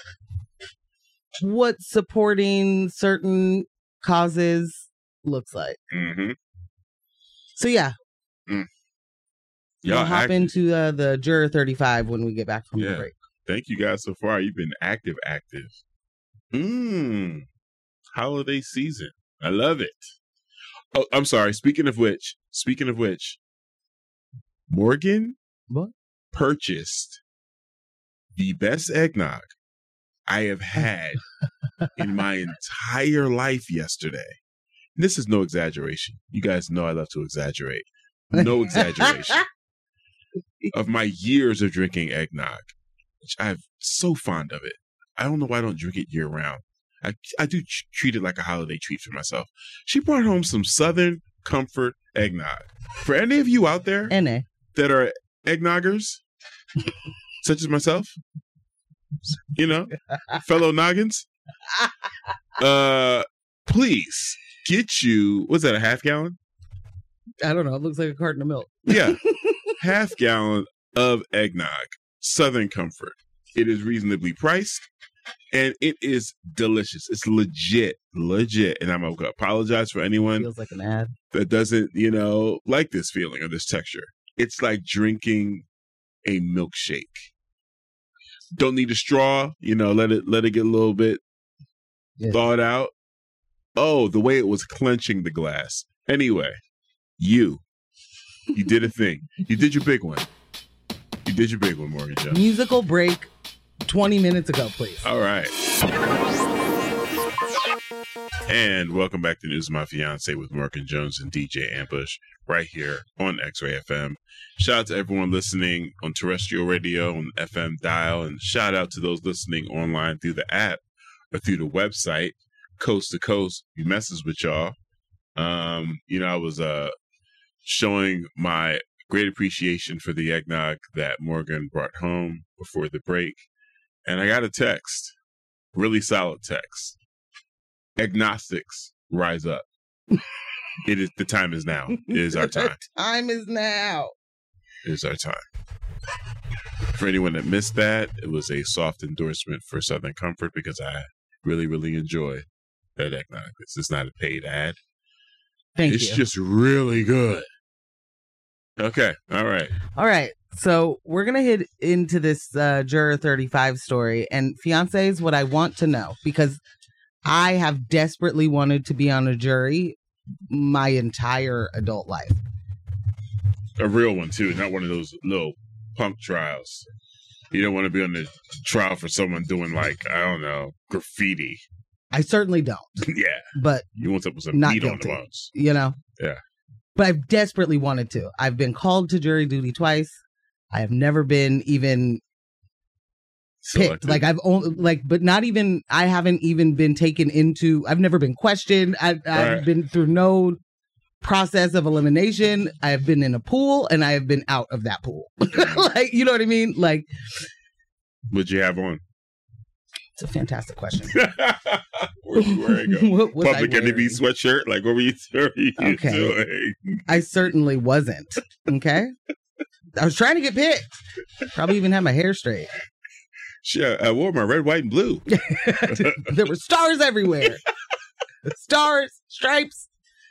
what supporting certain causes looks like. Mm-hmm. So, yeah, Mm. We'll Y'all hop active. into uh, the Juror thirty-five when we get back from Yeah. the break. Thank you guys so far. You've been active, active. Mmm. Holiday season. I love it. Oh, I'm sorry. Speaking of which, speaking of which, Morgan What? purchased the best eggnog I have had in my entire life yesterday. And this is no exaggeration. You guys know I love to exaggerate. No exaggeration. Of my years of drinking eggnog, which I'm so fond of it. I don't know why I don't drink it year round. I, I do ch- treat it like a holiday treat for myself. She brought home some Southern Comfort eggnog. For any of you out there N A. that are eggnoggers, such as myself, you know, fellow noggins, uh, please get you, what's that, a half gallon? I don't know. It looks like a carton of milk. Yeah. Half gallon of eggnog, Southern Comfort. It is reasonably priced and it is delicious. It's legit, legit. And I'm going to apologize for anyone Feels like an ad. that doesn't, you know, like this feeling or this texture. It's like drinking a milkshake. Don't need a straw, you know, let it let it get a little bit Yeah. thawed out. Oh, the way it was clenching the glass. Anyway, you You did a thing. You did your big one. You did your big one, Morgan Jones. Musical break twenty minutes ago, please. All right. And welcome back to News of My Fiance with Morgan Jones and D J Ambush right here on X-Ray F M. Shout out to everyone listening on terrestrial radio on F M dial, and shout out to those listening online through the app or through the website, coast to coast. We messes with y'all. Um, you know, I was uh showing my great appreciation for the eggnog that Morgan brought home before the break. And I got a text, really solid text. Agnostics, rise up. It is, the time is now. It is our time. Time is now. It is our time. For anyone that missed that, it was a soft endorsement for Southern Comfort because I really, really enjoy that eggnog. This is not a paid ad. Thank it's you. just really good. Okay. All right. All right. So we're going to hit into this uh, Juror thirty-five story. And fiancés, what I want to know, because I have desperately wanted to be on a jury my entire adult life. A real one, too. Not one of those little punk trials. You don't want to be on the trial for someone doing, like, I don't know, graffiti. I certainly don't. Yeah. But You want something with some not meat guilty. on the bones. You know? Yeah. But I've desperately wanted to. I've been called to jury duty twice. I have never been even picked. Selected. Like I've only like, but not even. I haven't even been taken into. I've never been questioned. I, I've Right. been through no process of elimination. I have been in a pool and I have been out of that pool. Like, you know what I mean? Like, What'd you have on? it's a fantastic question. Where were you wearing? What was I Public Enemy wearing? sweatshirt? Like, what were you, what were you Okay. doing? I certainly wasn't. Okay. I was trying to get picked. Probably even had my hair straight. Sure, I wore my red, white, and blue. There were stars everywhere. Stars, stripes,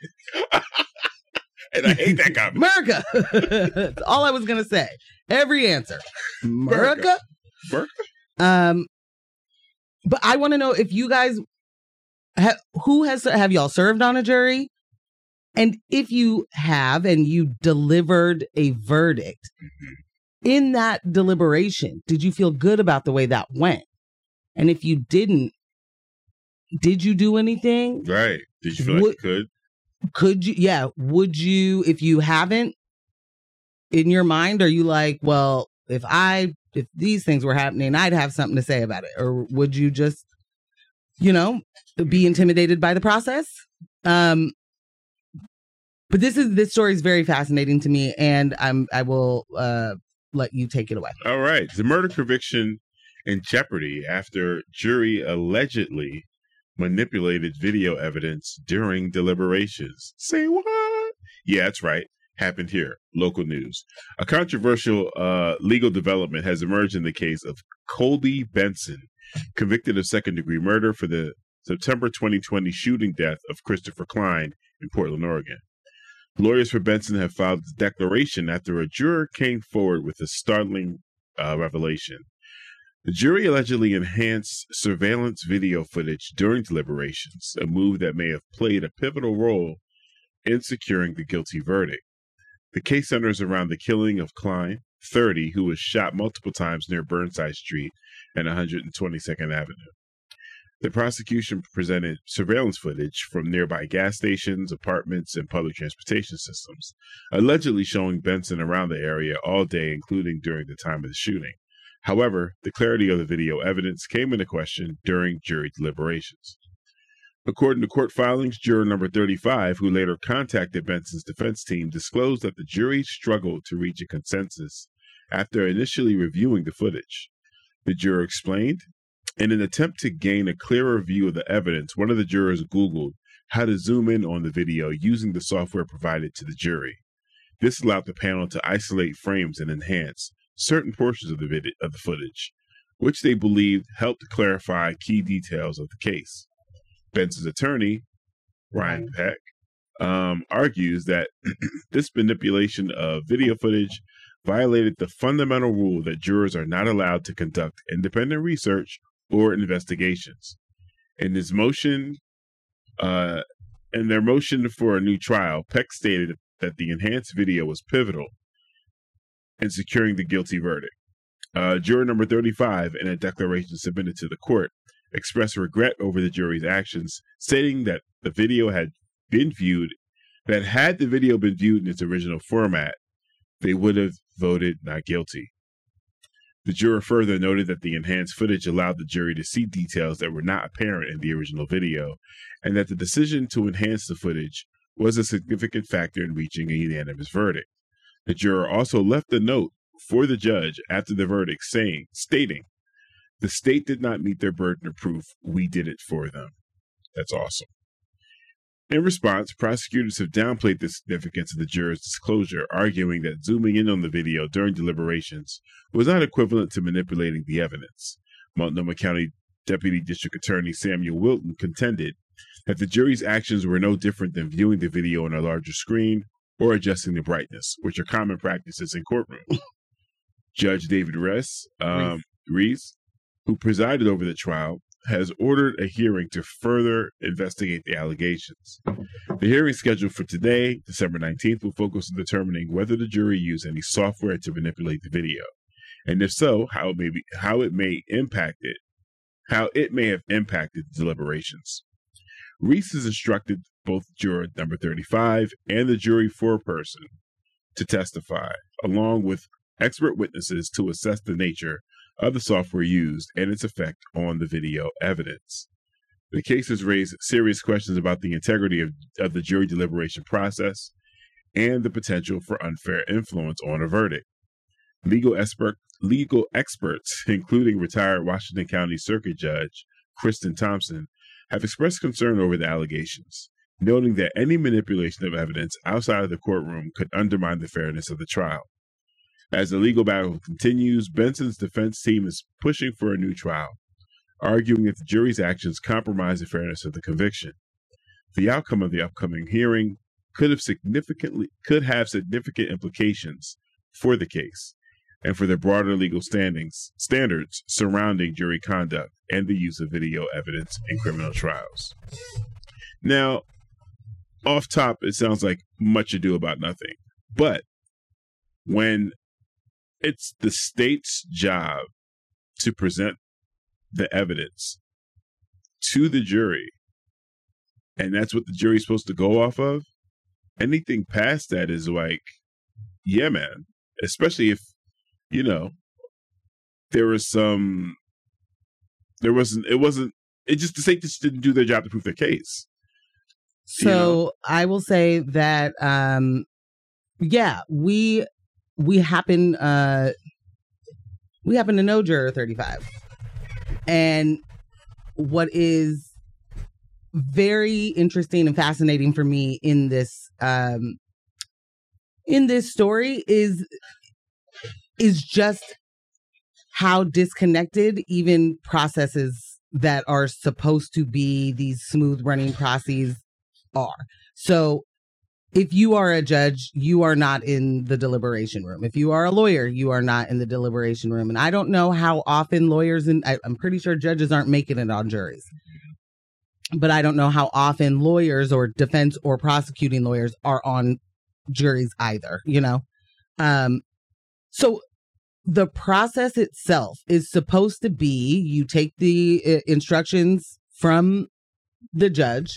And I hate that comment. America. That's all I was gonna say. Every answer, America. America. Um, but I want to know if you guys, ha- who has have y'all served on a jury, and if you have, and you delivered a verdict Mm-hmm. in that deliberation, did you feel good about the way that went? And if you didn't, did you do anything? Right. Did you feel like What- you could? Could you, yeah, would you, if you haven't, in your mind, are you like, well, if I, if these things were happening, I'd have something to say about it? Or would you just, you know, be intimidated by the process? Um, but this is, this story is very fascinating to me, and I'm, I will uh, let you take it away. All right. The murder conviction in jeopardy after jury allegedly manipulated video evidence during deliberations. Say what? Yeah, that's right. Happened here. Local news. A controversial uh, legal development has emerged in the case of Colby Benson, convicted of second-degree murder for the September twenty twenty shooting death of Christopher Klein in Portland, Oregon. Lawyers for Benson have filed a declaration after a juror came forward with a startling uh, revelation. The jury allegedly enhanced surveillance video footage during deliberations, a move that may have played a pivotal role in securing the guilty verdict. The case centers around the killing of Klein, thirty, who was shot multiple times near Burnside Street and one hundred twenty-second Avenue. The prosecution presented surveillance footage from nearby gas stations, apartments, and public transportation systems, allegedly showing Benson around the area all day, including during the time of the shooting. However, the clarity of the video evidence came into question during jury deliberations. According to court filings, juror number thirty-five, who later contacted Benson's defense team, disclosed that the jury struggled to reach a consensus after initially reviewing the footage. The juror explained, in an attempt to gain a clearer view of the evidence, one of the jurors Googled how to zoom in on the video using the software provided to the jury. This allowed the panel to isolate frames and enhance certain portions of the video, of the footage, which they believed helped to clarify key details of the case. Benson's attorney, Ryan Peck, um, argues that this manipulation of video footage violated the fundamental rule that jurors are not allowed to conduct independent research or investigations. In his motion, uh, in their motion for a new trial, Peck stated that the enhanced video was pivotal in securing the guilty verdict. Uh, juror number thirty-five, in a declaration submitted to the court, expressed regret over the jury's actions, stating that the video had been viewed, that had the video been viewed in its original format, they would have voted not guilty. The juror further noted that the enhanced footage allowed the jury to see details that were not apparent in the original video, and that the decision to enhance the footage was a significant factor in reaching a unanimous verdict. The juror also left a note for the judge after the verdict saying, stating, "The state did not meet their burden of proof. We did it for them." That's awesome. In response, prosecutors have downplayed the significance of the juror's disclosure, arguing that zooming in on the video during deliberations was not equivalent to manipulating the evidence. Multnomah County Deputy District Attorney Samuel Wilton contended that the jury's actions were no different than viewing the video on a larger screen or adjusting the brightness, which are common practices in courtrooms. Judge David Rees, um, Rees, who presided over the trial, has ordered a hearing to further investigate the allegations. The hearing scheduled for today, December nineteenth, will focus on determining whether the jury used any software to manipulate the video, and if so, how it may be, how it may impact it, how it may have impacted the deliberations. Rees has instructed both juror number thirty-five and the jury foreperson to testify, along with expert witnesses to assess the nature of the software used and its effect on the video evidence. The case has raised serious questions about the integrity of, of the jury deliberation process and the potential for unfair influence on a verdict. Legal expert, legal experts, including retired Washington County Circuit Judge Kristen Thompson, have expressed concern over the allegations, noting that any manipulation of evidence outside of the courtroom could undermine the fairness of the trial. As the legal battle continues, Benson's defense team is pushing for a new trial, arguing that the jury's actions compromise the fairness of the conviction. The outcome of the upcoming hearing could have significantly could have significant implications for the case and for the broader legal standings standards surrounding jury conduct and the use of video evidence in criminal trials. Now, off top, it sounds like much ado about nothing, but when it's the state's job to present the evidence to the jury, and that's what the jury's supposed to go off of, anything past that is like, yeah, man, especially if, you know, there was some, there wasn't, it wasn't, it just, the state just didn't do their job to prove their case. So you know? I will say that, um, yeah, we, we happen, uh, we happen to know juror thirty-five. And what is very interesting and fascinating for me in this, um, in this story is, is just how disconnected even processes that are supposed to be these smooth running processes are. So if you are a judge, you are not in the deliberation room. If you are a lawyer, you are not in the deliberation room. And I don't know how often lawyers, and I'm pretty sure judges aren't making it on juries. But I don't know how often lawyers or defense or prosecuting lawyers are on juries either, you know? Um, so the process itself is supposed to be, you take the uh, instructions from the judge,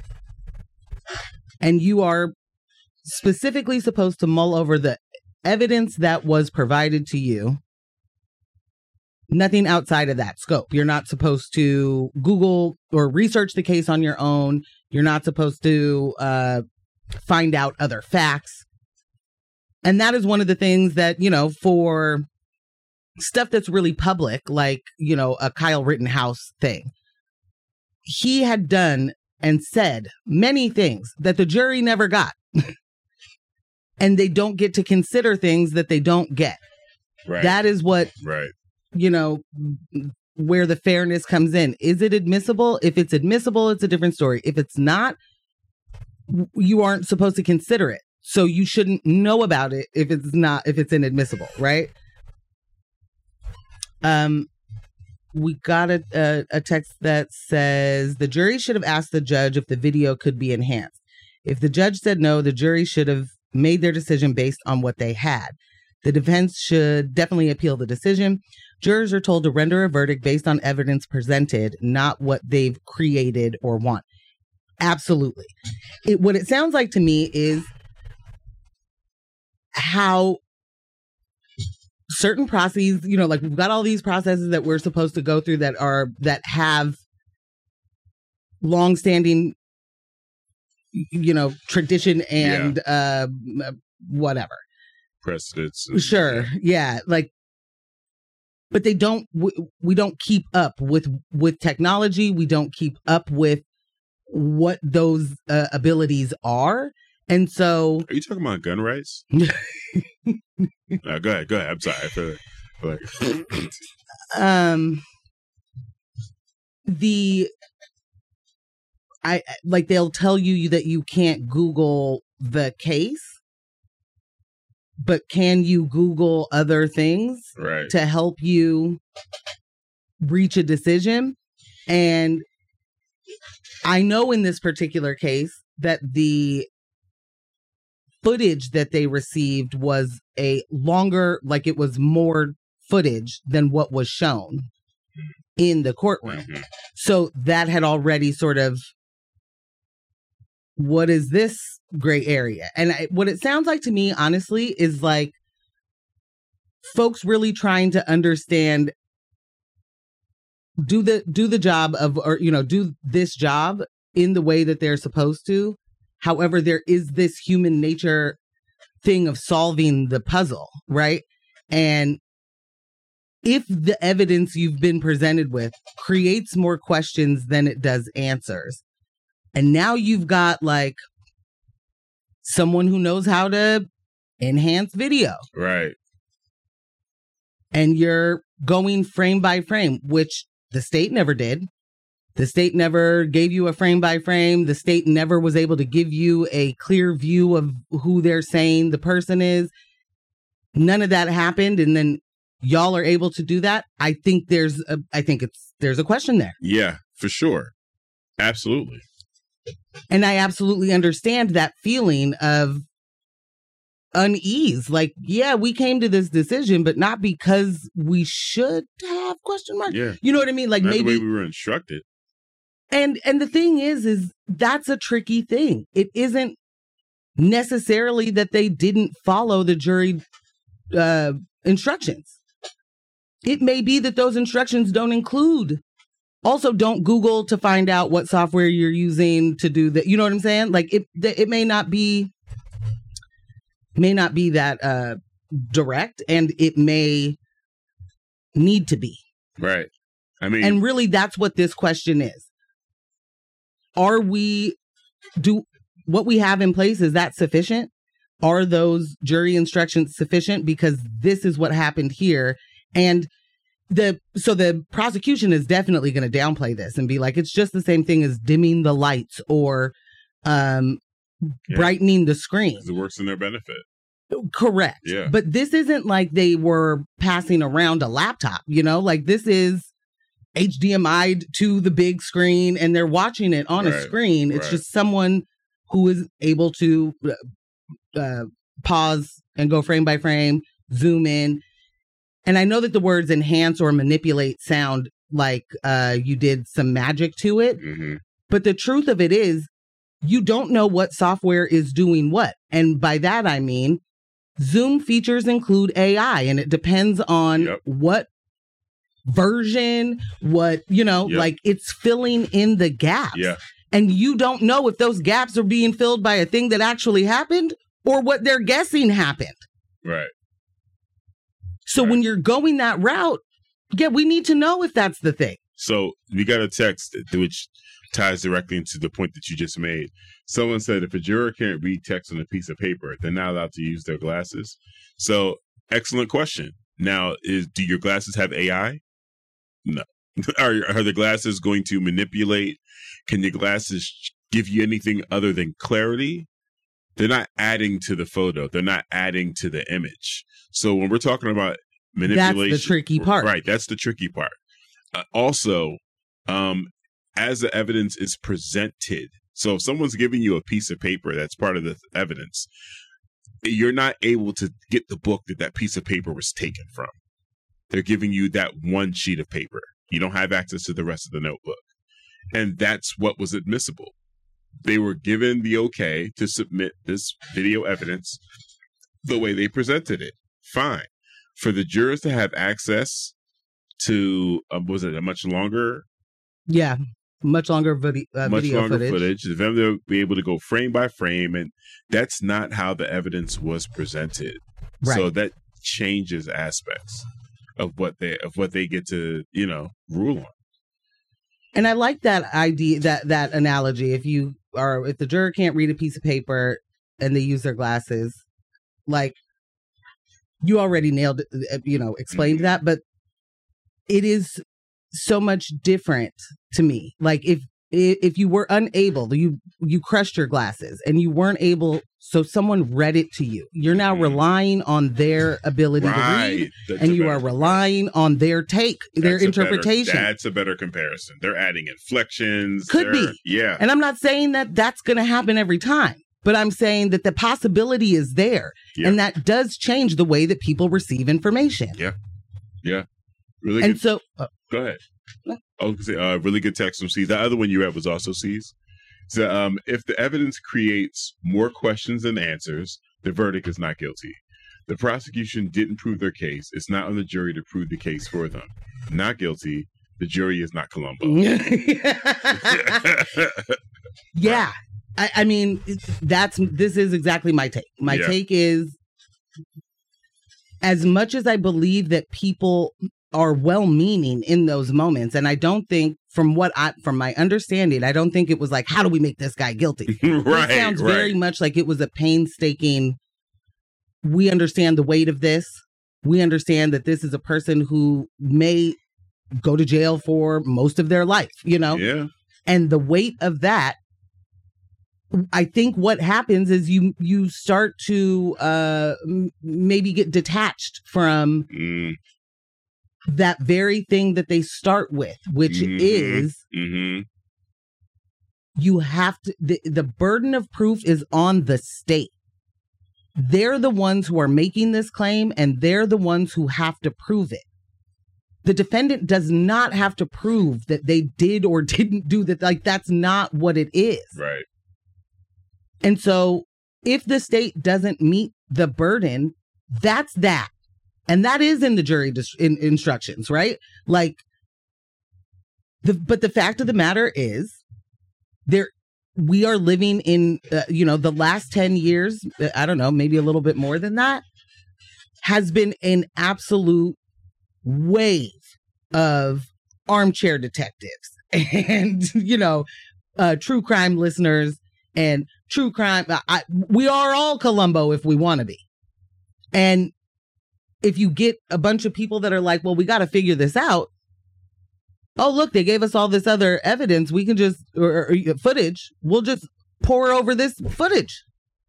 and you are specifically supposed to mull over the evidence that was provided to you. Nothing outside of that scope. You're not supposed to Google or research the case on your own. You're not supposed to uh, find out other facts. And that is one of the things that, you know, for stuff that's really public, like, you know, a Kyle Rittenhouse thing, he had done and said many things that the jury never got. And they don't get to consider things that they don't get. Right. That is what, right. you know, where the fairness comes in. Is it admissible? If it's admissible, it's a different story. If it's not, you aren't supposed to consider it. So you shouldn't know about it if it's not, if it's inadmissible, right? Um, we got a, a, a text that says the jury should have asked the judge if the video could be enhanced. If the judge said no, the jury should have made their decision based on what they had. The defense should definitely appeal the decision. Jurors are told to render a verdict based on evidence presented, not what they've created or want. Absolutely. It, what it sounds like to me is how certain processes, you know, like we've got all these processes that we're supposed to go through that are, that have longstanding, you know, tradition and yeah. uh, whatever. Precedents. Sure. Yeah. Like, but they don't, we, we don't keep up with, with technology. We don't keep up with what those uh, abilities are. And so. Are you talking about gun rights? no, go ahead. Go ahead. I'm sorry. I feel like. um, the, I like, they'll tell you that you can't Google the case. But can you Google other things right. to help you reach a decision? And I know in this particular case that the footage that they received was a longer, like it was more footage than what was shown in the courtroom. Mm-hmm. So that had already sort of, what is this gray area? And I, what it sounds like to me, honestly, is like folks really trying to understand, do the do the job of, or, you know, do this job in the way that they're supposed to. However, there is this human nature thing of solving the puzzle, right? And if the evidence you've been presented with creates more questions than it does answers, and now you've got like someone who knows how to enhance video. Right. And you're going frame by frame, which the state never did. The state never gave you a frame by frame. The state never was able to give you a clear view of who they're saying the person is. None of that happened. And then y'all are able to do that. I think there's a, I think it's, there's a question there. Yeah, for sure. Absolutely. And I absolutely understand that feeling of unease. Like, yeah, we came to this decision, but not because we should have question marks. Yeah. You know what I mean? Like, not maybe the way we were instructed. And and the thing is, is that's a tricky thing. It isn't necessarily that they didn't follow the jury uh, instructions. It may be that those instructions don't include. Also, don't Google to find out what software you're using to do that. You know what I'm saying? Like it, it may not be, may not be that uh, direct, and it may need to be. Right. I mean, and really, that's what this question is. Are we, do what we have in place, is that sufficient? Are those jury instructions sufficient? Because this is what happened here. And the, so the prosecution is definitely going to downplay this and be like, it's just the same thing as dimming the lights or, um, Yeah. brightening the screen. It works in their benefit. Correct. Yeah. But this isn't like they were passing around a laptop, you know, like this is H D M I'd to the big screen and they're watching it on Right. a screen. It's Right. just someone who is able to uh, pause and go frame by frame, zoom in. And I know that the words enhance or manipulate sound like uh, you did some magic to it. Mm-hmm. But the truth of it is, you don't know what software is doing what. And by that, I mean, Zoom features include A I, and it depends on Yep. what version, what, you know, Yep. like it's filling in the gaps. Yeah. And you don't know if those gaps are being filled by a thing that actually happened or what they're guessing happened. Right. So Right. when you're going that route, yeah, we need to know if that's the thing. So we got a text which ties directly into the point that you just made. Someone said if a juror can't read text on a piece of paper, they're not allowed to use their glasses. So excellent question. Now, is do your glasses have A I? No. Are, are the glasses going to manipulate? Can your glasses give you anything other than clarity? They're not adding to the photo. They're not adding to the image. So when we're talking about manipulation, That's the tricky part. Right. That's the tricky part. Uh, also, um, as the evidence is presented, so if someone's giving you a piece of paper that's part of the evidence, you're not able to get the book that that piece of paper was taken from. They're giving you that one sheet of paper. You don't have access to the rest of the notebook. And that's what was admissible. They were given the okay to submit this video evidence the way they presented it. Fine. For the jurors to have access to, um, was it a much longer Yeah. Much longer video, uh, much video longer footage. footage. For them to be able to go frame by frame, and that's not how the evidence was presented. Right. So that changes aspects of what they of what they get to, you know, rule on. And I like that idea, that that analogy. If you are, if the juror can't read a piece of paper and they use their glasses, like you already nailed it, you know, explained Mm-hmm. that, but it is so much different to me. Like if if you were unable, you you crushed your glasses and you weren't able, so someone read it to you. You're now Mhm. relying on their ability to read, That's and a you better are relying on their take, their That's a better- interpretation. that's a better comparison. They're adding inflections. Could they're- be. Yeah. And I'm not saying that that's going to happen every time, but I'm saying that the possibility is there. Yeah. And that does change the way that people receive information. Yeah. Yeah. Really And good. so, uh, Go ahead. No. I was gonna say, uh, really good text from C's. The other one you read was also C's. So, um, if the evidence creates more questions than answers, the verdict is not guilty. The prosecution didn't prove their case. It's not on the jury to prove the case for them. Not guilty. The jury is not Columbo. yeah. I, I mean, that's, this is exactly my take. My Yeah. take is, as much as I believe that people are well-meaning in those moments, and I don't think, from what I, from my understanding, I don't think it was like, how do we make this guy guilty? right. It sounds right. very much like it was a painstaking, we understand the weight of this. We understand that this is a person who may go to jail for most of their life, you know? Yeah. And the weight of that, I think what happens is you you start to uh, m- maybe get detached from Mm, that very thing that they start with, which Mhm. is hmm you have to, the, the burden of proof is on the state. They're the ones who are making this claim, and they're the ones who have to prove it. The defendant does not have to prove that they did or didn't do that. Like, that's not what it is. Right. And so if the state doesn't meet the burden, that's that. And that is in the jury dis- in, instructions, right? Like, the but the fact of the matter is, there we are living in, uh, you know, the last ten years, uh, I don't know, maybe a little bit more than that, has been an absolute wave of armchair detectives and, you know, uh, true crime listeners and true crime. I, I, we are all Columbo if we want to be. And if you get a bunch of people that are like, well, we got to figure this out. Oh, look, they gave us all this other evidence. We can just, or, or footage. We'll just pour over this footage.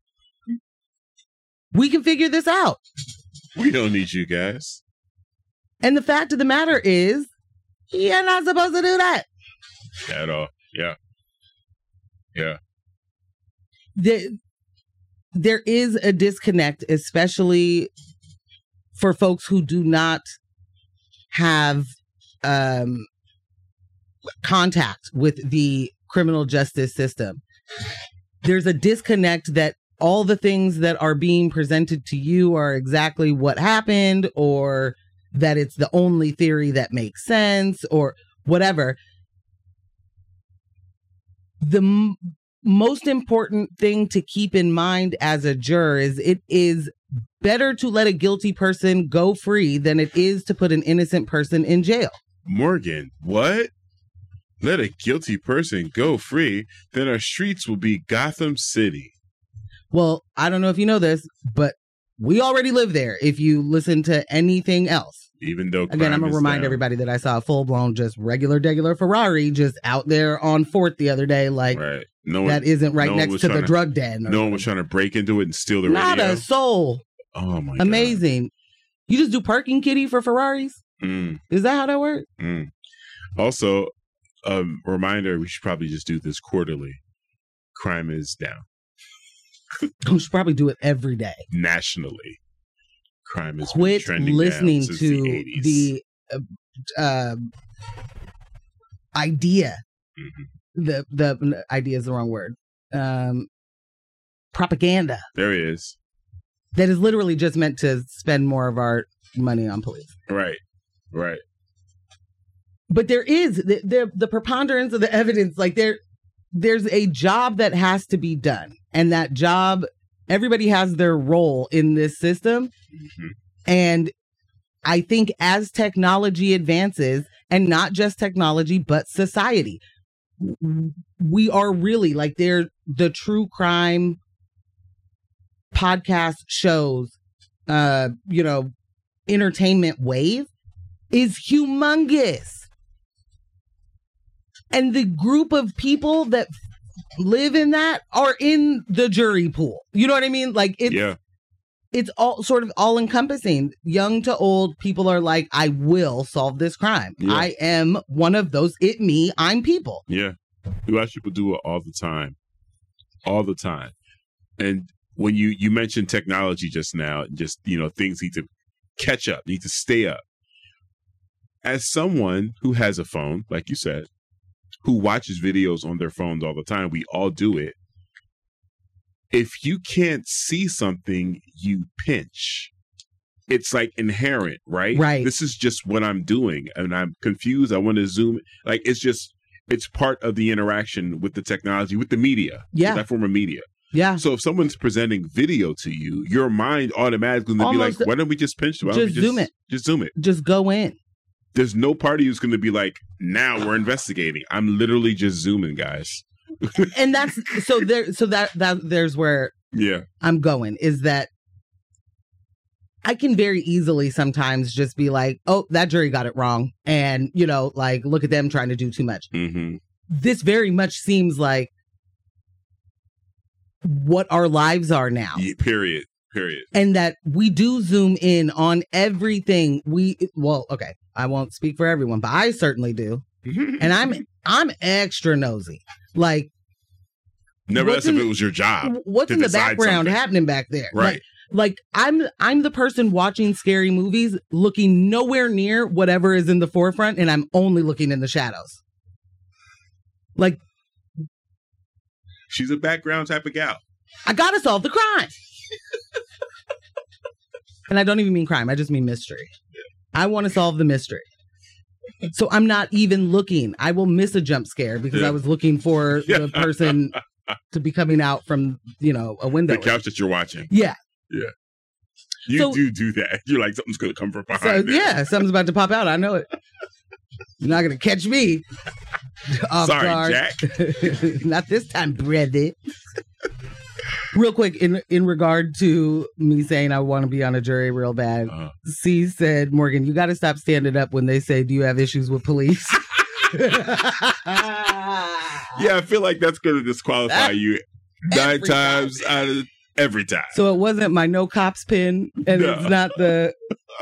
We can figure this out. We don't need you guys. And the fact of the matter is, you're not supposed to do that. At all. Yeah. Yeah. There, there is a disconnect, especially for folks who do not have um, contact with the criminal justice system. There's a disconnect that all the things that are being presented to you are exactly what happened, or that it's the only theory that makes sense, or whatever. The m- most important thing to keep in mind as a juror is it is better to let a guilty person go free than it is to put an innocent person in jail. Morgan, what? Let a guilty person go free, then our streets will be Gotham City. Well, I don't know if you know this, but we already live there if you listen to anything else. Even though Again, I'm going to remind down. everybody that I saw a full-blown, just regular, regular Ferrari just out there on fourth the other day. Like, right. no one, that isn't right no one next to the to, drug den. No one was trying to break into it and steal the Not radio. a soul. Oh, my Amazing. God. You just do parking kitty for Ferraris? Mm. Is that how that works? Mm. Also, a um, reminder, we should probably just do this quarterly. Crime is down. We should probably do it every day. Nationally. Crime is Quit trending listening down since to the, eighties. the uh, uh, idea. Mm-hmm. The the idea is the wrong word. Um, propaganda. There he is. That is literally just meant to spend more of our money on police. Right. Right. But there is the, the the preponderance of the evidence. Like there, there's a job that has to be done, and that job, everybody has their role in this system. Mm-hmm. And I think as technology advances, and not just technology, but society, we are really like they're the true crime podcast shows, uh, you know, entertainment wave is humongous. And the group of people that live in that are in the jury pool. You know what I mean? Like it's, yeah. it's all sort of all encompassing. Young to old, people are like, I will solve this crime. Yeah. I am one of those. It, me, I'm people. Yeah. You watch people do it all the time. All the time. And when you, you mentioned technology just now, just, you know, things need to catch up, need to stay up. As someone who has a phone, like you said, who watches videos on their phones all the time, we all do it. If you can't see something, you pinch. It's like inherent, right? Right. This is just what I'm doing. And I'm confused. I want to zoom. Like, it's just, it's part of the interaction with the technology, with the media. Yeah. With that form of media. Yeah. So if someone's presenting video to you, your mind automatically going to be like, why don't we just pinch? Why don't just we just zoom it. Just zoom it. Just go in. There's no party who's going to be like, now we're investigating. I'm literally just zooming, guys. And that's so there. So that that there's where yeah I'm going is that I can very easily sometimes just be like, oh, that jury got it wrong, and you know, like look at them trying to do too much. Mm-hmm. This very much seems like what our lives are now. Yeah, period. Period. And that we do zoom in on everything. We well, okay, I won't speak for everyone, but I certainly do. And I'm I'm extra nosy. Like, nevertheless, if it was your job, what's in the background something. happening back there? Right. Like, like I'm I'm the person watching scary movies, looking nowhere near whatever is in the forefront, and I'm only looking in the shadows. Like, she's a background type of gal. I gotta solve the crime. And I don't even mean crime. I just mean mystery. Yeah. I want to solve the mystery. So I'm not even looking. I will miss a jump scare because yeah. I was looking for yeah. the person to be coming out from, you know, a window. The couch that you're watching. Yeah. Yeah. You so, do do that. You're like, something's going to come from behind so, Yeah, something's about to pop out. I know it. You're not going to catch me. Sorry, guard. Jack. Not this time, brother. Real quick, in in regard to me saying I want to be on a jury real bad, uh-huh. C said, Morgan, you got to stop standing up when they say, do you have issues with police? Yeah, I feel like that's going to disqualify you Nine Every times time. out of every time. So it wasn't my no cops pin, and No. it's not the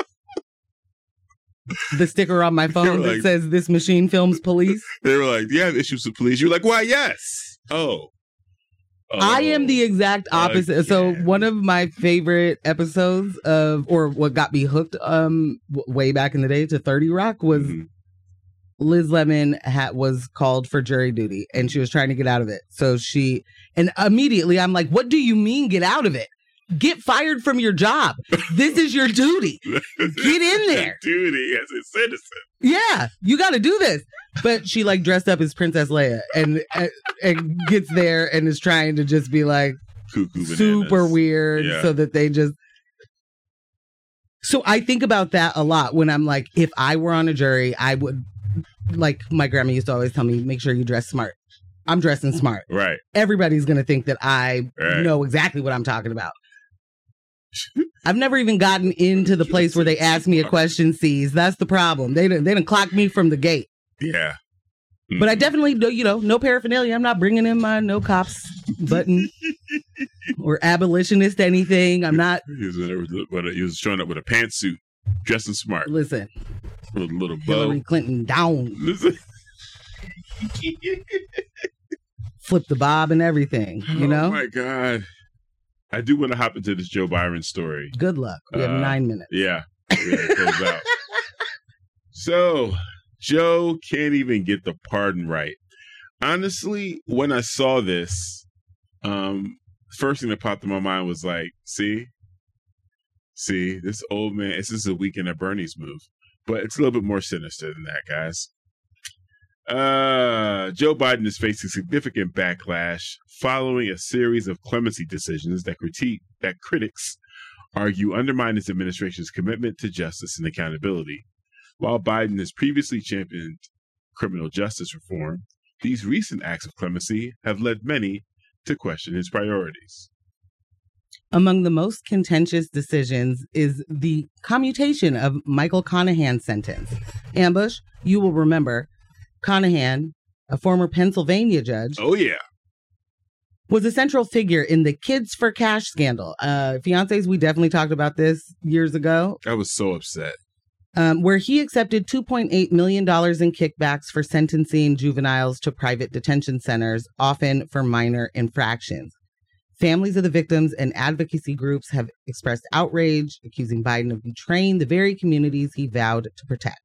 the sticker on my phone that like- says this machine films police. They were like, "Do you have issues with police?" You're like, "Why, yes." Oh. Oh. I am the exact opposite. So again. one of my favorite episodes of, or what got me hooked, um, w- way back in the day to thirty Rock was Mhm. Liz Lemon had, was called for jury duty, and she was trying to get out of it. So she, and immediately I'm like, "What do you mean get out of it? Get fired from your job. This is your duty. Get in there. Duty as a citizen. Yeah, you got to do this." But she like dressed up as Princess Leia and and, and gets there and is trying to just be like Cuckoo bananas. super weird, Yeah. so that they just. So I think about that a lot when I'm like, if I were on a jury, I would, like my grandma used to always tell me, make sure you dress smart. I'm dressing smart. Right. Everybody's gonna think that I Right. know exactly what I'm talking about. I've never even gotten into the place where they ask me a question. C's. That's the problem. They didn't. They didn't clock me from the gate. Yeah. But I Mhm. definitely do. You know, no paraphernalia. I'm not bringing in my no cops button or abolitionist anything. I'm not. He was, in there with a- with a- he was showing up with a pantsuit, dressing smart, Listen, with a little bow. Hillary Clinton down, Listen. flip the bob and everything. You know. Oh my God. I do want to hop into this Joe Byron story. Good luck. We have Uh, nine minutes. Yeah. Yeah, close out. So, Joe can't even get the pardon right. Honestly, when I saw this, um, first thing that popped in my mind was like, see? See, this old man, this is a Weekend at Bernie's move. But it's a little bit more sinister than that, guys. Uh, Joe Biden is facing significant backlash following a series of clemency decisions that critique that critics argue undermine his administration's commitment to justice and accountability. While Biden has previously championed criminal justice reform, these recent acts of clemency have led many to question his priorities. Among the most contentious decisions is the commutation of Michael Conahan's sentence. Ambush, you will remember, Conahan, a former Pennsylvania judge, Oh, yeah. was a central figure in the Kids for Cash scandal. Uh, Fiancés, we definitely talked about this years ago, I was so upset. um, where he accepted two point eight million dollars in kickbacks for sentencing juveniles to private detention centers, often for minor infractions. Families of the victims and advocacy groups have expressed outrage, accusing Biden of betraying the very communities he vowed to protect.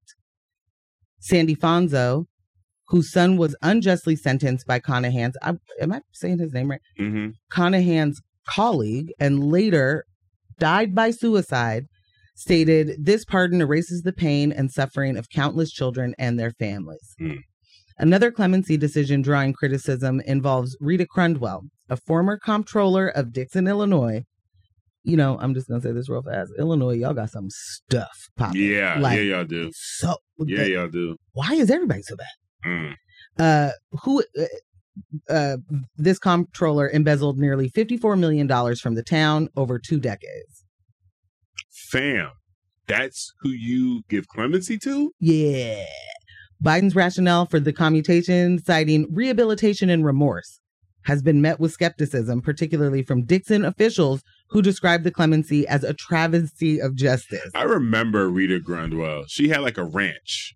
Sandy Fonzo, whose son was unjustly sentenced by Conahan's, I, am I saying his name right? Mm-hmm. Conahan's colleague and later died by suicide, stated, "This pardon erases the pain and suffering of countless children and their families." Mm. Another clemency decision drawing criticism involves Rita Crundwell, a former comptroller of Dixon, Illinois. You know, I'm just going to say this real fast. Illinois, y'all got some stuff popping. Yeah, Like, yeah, y'all do. So, Yeah, the- y'all do. why is everybody so bad? Mm. Uh, who, uh, uh, this comptroller embezzled nearly fifty-four million dollars from the town over two decades. Fam, that's who you give clemency to? Yeah. Biden's rationale for the commutation, citing rehabilitation and remorse, has been met with skepticism, particularly from Dixon officials who described the clemency as a travesty of justice. I remember Rita Grundwell. She had like a ranch.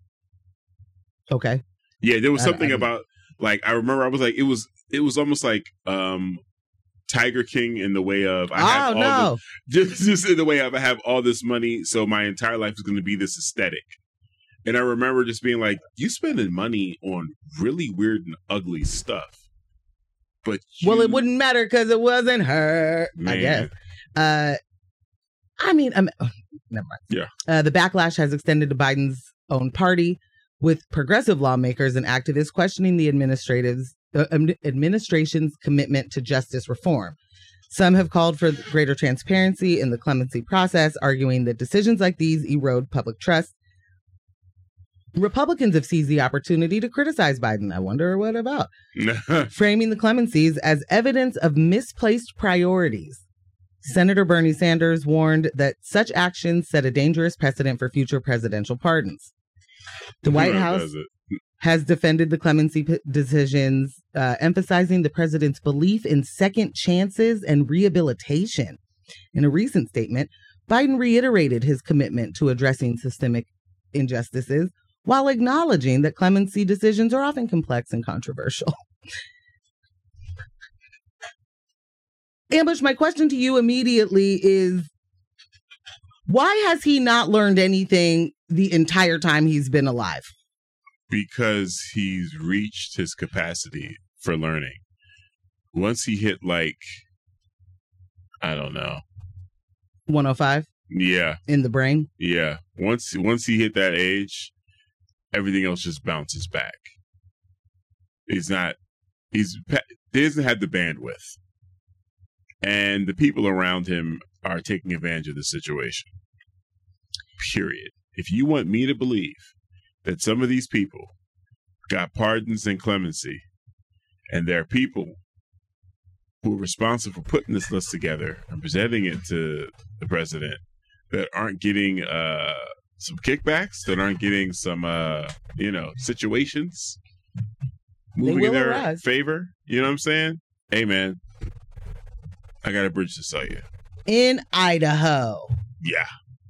Okay. Yeah, there was I- something I- about like I remember I was like it was it was almost like um Tiger King in the way of I have Oh, all no. the, just just in the way of I have all this money, so my entire life is going to be this aesthetic. And I remember just being like, you spending money on really weird and ugly stuff. But you, Well, it wouldn't matter because it wasn't her, I Man. guess. Uh, I mean, I'm, oh, never mind. Yeah. Uh, the backlash has extended to Biden's own party, with progressive lawmakers and activists questioning the administrative's uh, um, administration's commitment to justice reform. Some have called for greater transparency in the clemency process, arguing that decisions like these erode public trust. Republicans have seized the opportunity to criticize Biden. I wonder what about. Framing the clemencies as evidence of misplaced priorities. Senator Bernie Sanders warned that such actions set a dangerous precedent for future presidential pardons. The White No, House, does it? has defended the clemency p- decisions, uh, emphasizing the president's belief in second chances and rehabilitation. In a recent statement, Biden reiterated his commitment to addressing systemic injustices while acknowledging that clemency decisions are often complex and controversial. Ambush, my question to you immediately is, why has he not learned anything the entire time he's been alive? Because he's reached his capacity for learning. Once he hit like, I don't know. one oh five? Yeah. In the brain? Yeah. Once once he hit that age, everything else just bounces back. He's not, he's, he doesn't have the bandwidth. And the people around him are taking advantage of the situation. Period. If you want me to believe that some of these people got pardons and clemency, and there are people who are responsible for putting this list together and presenting it to the president that aren't getting uh, some kickbacks, that aren't getting some, uh, you know, situations moving in their arise. favor, you know what I'm saying? Hey, man, I got a bridge to sell you. In Idaho. Yeah.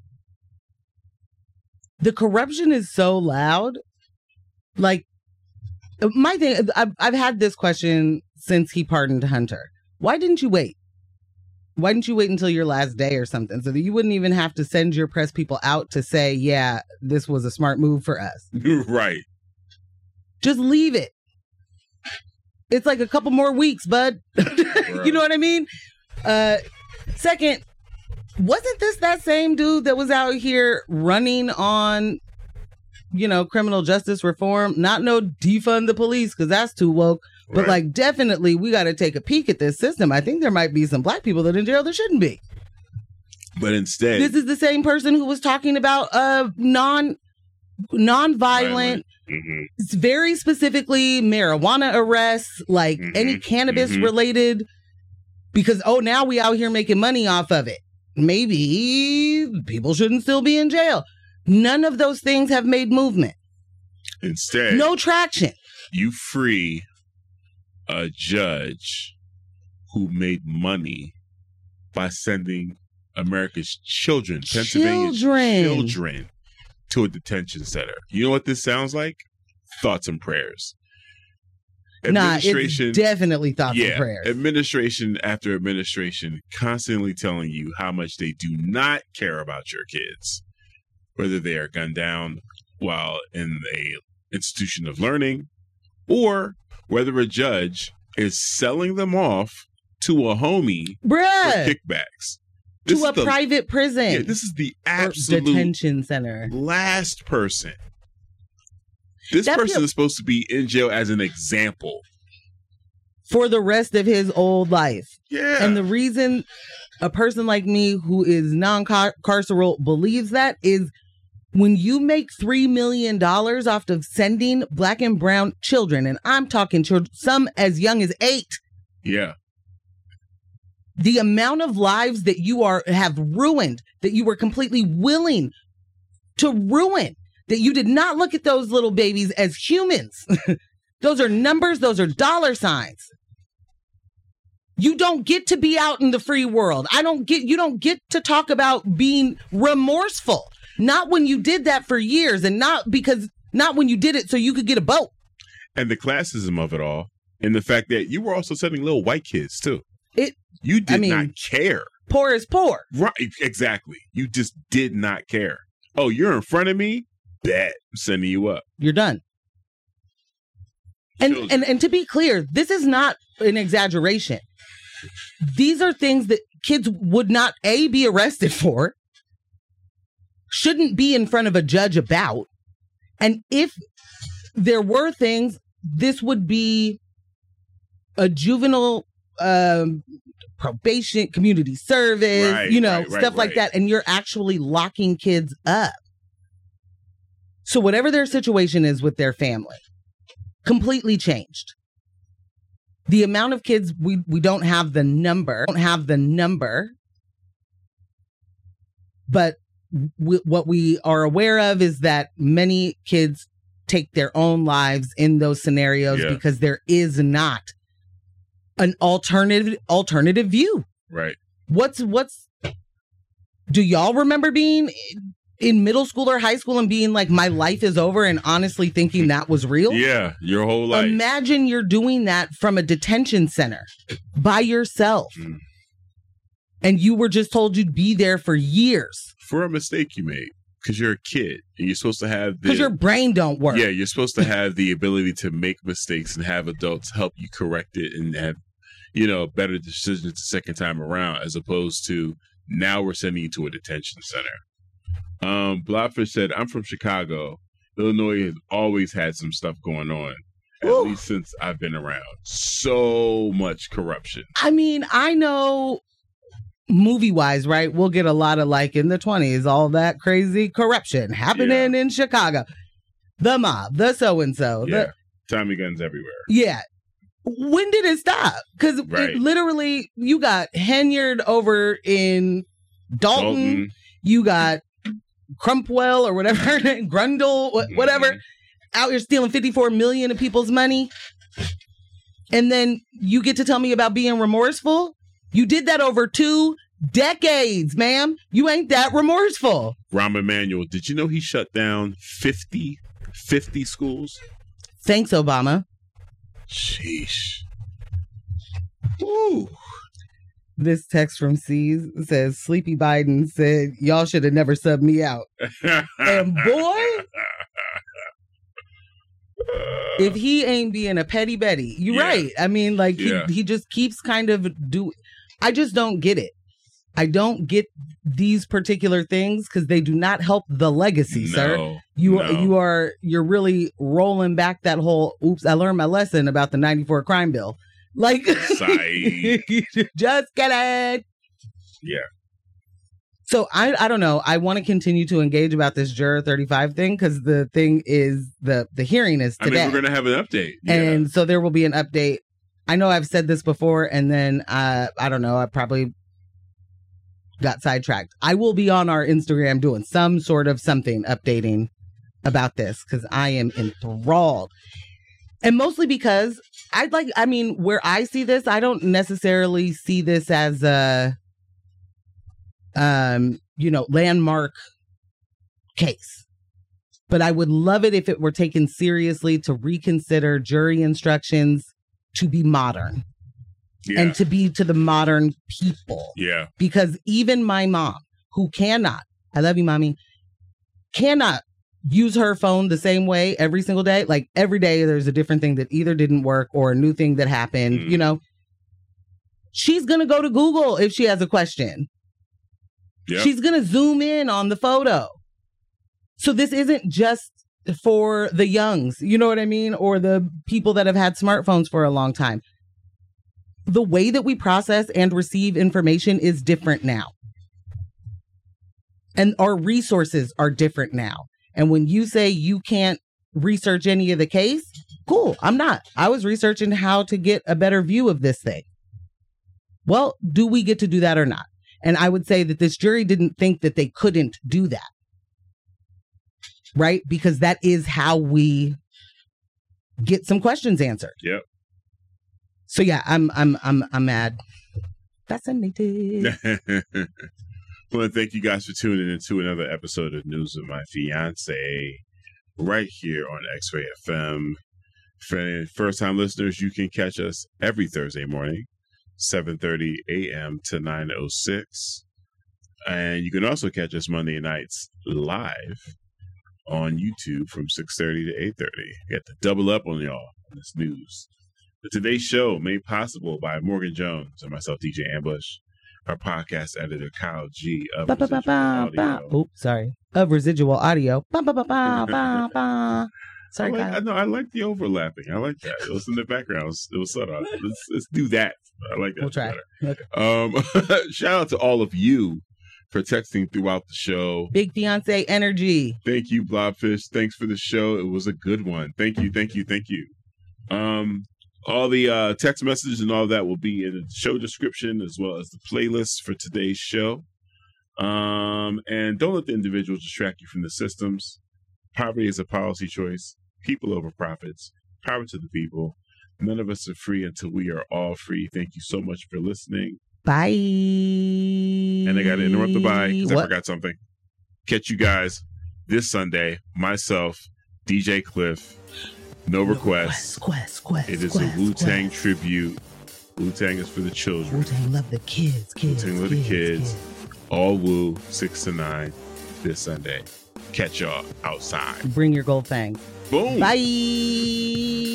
The corruption is so loud. Like, my thing, I've, I've had this question since he pardoned Hunter. Why didn't you wait? Why didn't you wait until your last day or something so that you wouldn't even have to send your press people out to say, yeah, this was a smart move for us? Right. Just leave it. It's like a couple more weeks, bud. You know what I mean? Uh, second, wasn't this that same dude that was out here running on, you know, criminal justice reform? Not no defund the police, because that's too woke. But Right. like, definitely, we got to take a peek at this system. I think there might be some black people that are in jail that shouldn't be. But instead, This is the same person who was talking about uh non non-violent, mm-hmm. very specifically marijuana arrests, like Mhm, any cannabis mhm. related, because, oh, now we out here making money off of it. Maybe people shouldn't still be in jail. None of those things have made movement. instead, No traction. you free a judge who made money by sending America's children, Pennsylvania's Children. children, to a detention center. You know what this sounds like? Thoughts and prayers. Nah, Administration, it's definitely thoughts yeah, and prayers. administration after administration constantly telling you how much they do not care about your kids, whether they are gunned down while in a institution of learning, or whether a judge is selling them off to a homie Bruh, for kickbacks. This to a is the- private prison. Yeah, this is the or absolute detention center. last person. This That person feel- is supposed to be in jail as an example. For the rest of his old life. Yeah. And the reason a person like me who is non-carceral believes that is when you make three million dollars off of sending black and brown children, and I'm talking children, some as young as eight, yeah. the amount of lives that you are have ruined, that you were completely willing to ruin, that you did not look at those little babies as humans. Those are numbers. Those are dollar signs. You don't get to be out in the free world. I don't get, you don't get to talk about being remorseful. Not when you did that for years, and not because, not when you did it so you could get a boat. And the classism of it all, and the fact that you were also sending little white kids too. It, You did I mean- not care. poor is poor. Right. Exactly. You just did not care. Oh, you're in front of me? Bet. I'm sending you up. You're done. And, Children. and and to be clear, this is not an exaggeration. These are things that kids would not, A, be arrested for, shouldn't be in front of a judge about. And if there were things, this would be a juvenile um, probation, community service, Right, you know, right, right, stuff like right. that. And you're actually locking kids up. So whatever their situation is with their family, completely changed. The amount of kids, we, we don't have the number, don't have the number, but w- what we are aware of is that many kids take their own lives in those scenarios Yeah. because there is not an alternative alternative view. Right. What's what's do y'all remember being in middle school or high school and being like, my life is over, and honestly thinking that was real? Yeah, your whole life. Imagine you're doing that from a detention center by yourself. Mm. And you were just told you'd be there for years. For a mistake you made. Because you're a kid. And you're supposed to have the... Because your brain don't work. Yeah, you're supposed to have the ability to make mistakes and have adults help you correct it and have, you know, better decisions the second time around, as opposed to now we're sending you to a detention center. Um, Blobfish said, I'm from Chicago. Illinois has always had some stuff going on, at Ooh. least since I've been around. So much corruption. I mean, I know movie-wise, right? We'll get a lot of, like, in the twenties, all that crazy corruption happening Yeah. in Chicago. The mob, the so-and-so. Yeah, The, Tommy guns everywhere. yeah. When did it stop? Because Right. literally, you got Henyard over in Dalton. Dalton. You got Crumpwell or whatever, Grundle, wh- whatever, Mhm. out here stealing fifty-four million of people's money. And then you get to tell me about being remorseful? You did that over two decades, ma'am. You ain't that remorseful. Rahm Emanuel, did you know he shut down fifty, fifty schools? Thanks, Obama. Sheesh. Woo. This text from C's says, Sleepy Biden said, y'all should have never subbed me out. And boy, if he ain't being a petty Betty, you're Yeah. right. I mean, like, Yeah. he, he just keeps kind of do. I just don't get it. I don't get these particular things because they do not help the legacy, sir. No, You no. you are you're really rolling back that whole. Oops, I learned my lesson about the ninety-four crime bill. Like, Sigh. just kidding. Yeah. So I I don't know. I want to continue to engage about this Juror thirty-five thing because the thing is the the hearing is I today, mean, we're going to have an update. Yeah. and so there will be an update. I know I've said this before, and then uh, I don't know. I probably got sidetracked. I will be on our Instagram doing some sort of something updating about this because I am enthralled, and mostly because I'd like. I mean, where I see this, I don't necessarily see this as a um, you know, landmark case. But I would love it if it were taken seriously to reconsider jury instructions to be modern yeah. and to be to the modern people. yeah. Because even my mom, who cannot, I love you, mommy, cannot use her phone the same way every single day. Like every day there's a different thing that either didn't work or a new thing that happened, Mm. you know. She's going to go to Google if she has a question. Yep. She's going to zoom in on the photo. So this isn't just for the youngs, you know what I mean? Or the people that have had smartphones for a long time. The way that we process and receive information is different now. And our resources are different now. And when you say you can't research any of the case, cool, I'm not. I was researching how to get a better view of this thing. Well, do we get to do that or not? And I would say that this jury didn't think that they couldn't do that. Right? Because that is how we get some questions answered. Yep. So yeah, I'm I'm I'm I'm mad. Fascinated. Well, thank you guys for tuning into another episode of News with My Fiance right here on X-Ray F M. For first-time listeners, you can catch us every Thursday morning, seven thirty a.m. to nine oh six. And you can also catch us Monday nights live on YouTube from six thirty to eight thirty. Got to double up on y'all on this news. But today's show made possible by Morgan Jones and myself, D J Ambush, our podcast editor, Kyle G. Of Ba, ba, ba, ba, ba. Oops, sorry. Of residual audio. Ba, ba, ba, ba, ba, ba. Sorry, I like, Kyle. I know, I like the overlapping. I like that. It was in the background. It was, it was subtle. Let's, let's do that. I like that. We'll try. Better. Um, shout out to all of you for texting throughout the show. Big fiance energy. Thank you, Blobfish. Thanks for the show. It was a good one. Thank you, thank you, thank you. Um, all the uh, text messages and all that will be in the show description as well as the playlist for today's show. Um, and don't let the individuals distract you from the systems. Poverty is a policy choice. people over profits, power to the people. None of us are free until we are all free. Thank you so much for listening. Bye. And I got to interrupt the bye because I forgot something. Catch you guys this Sunday. Myself, D J Cliff, No, no Requests. Quest, quest, it is quest, a Wu-Tang quest. tribute. Wu-Tang is for the children. Wu-Tang love the kids, kids, Wu-Tang love kids, the kids. kids. All Wu, six to nine this Sunday. Catch y'all outside. Bring your gold fangs. Boom. Bye.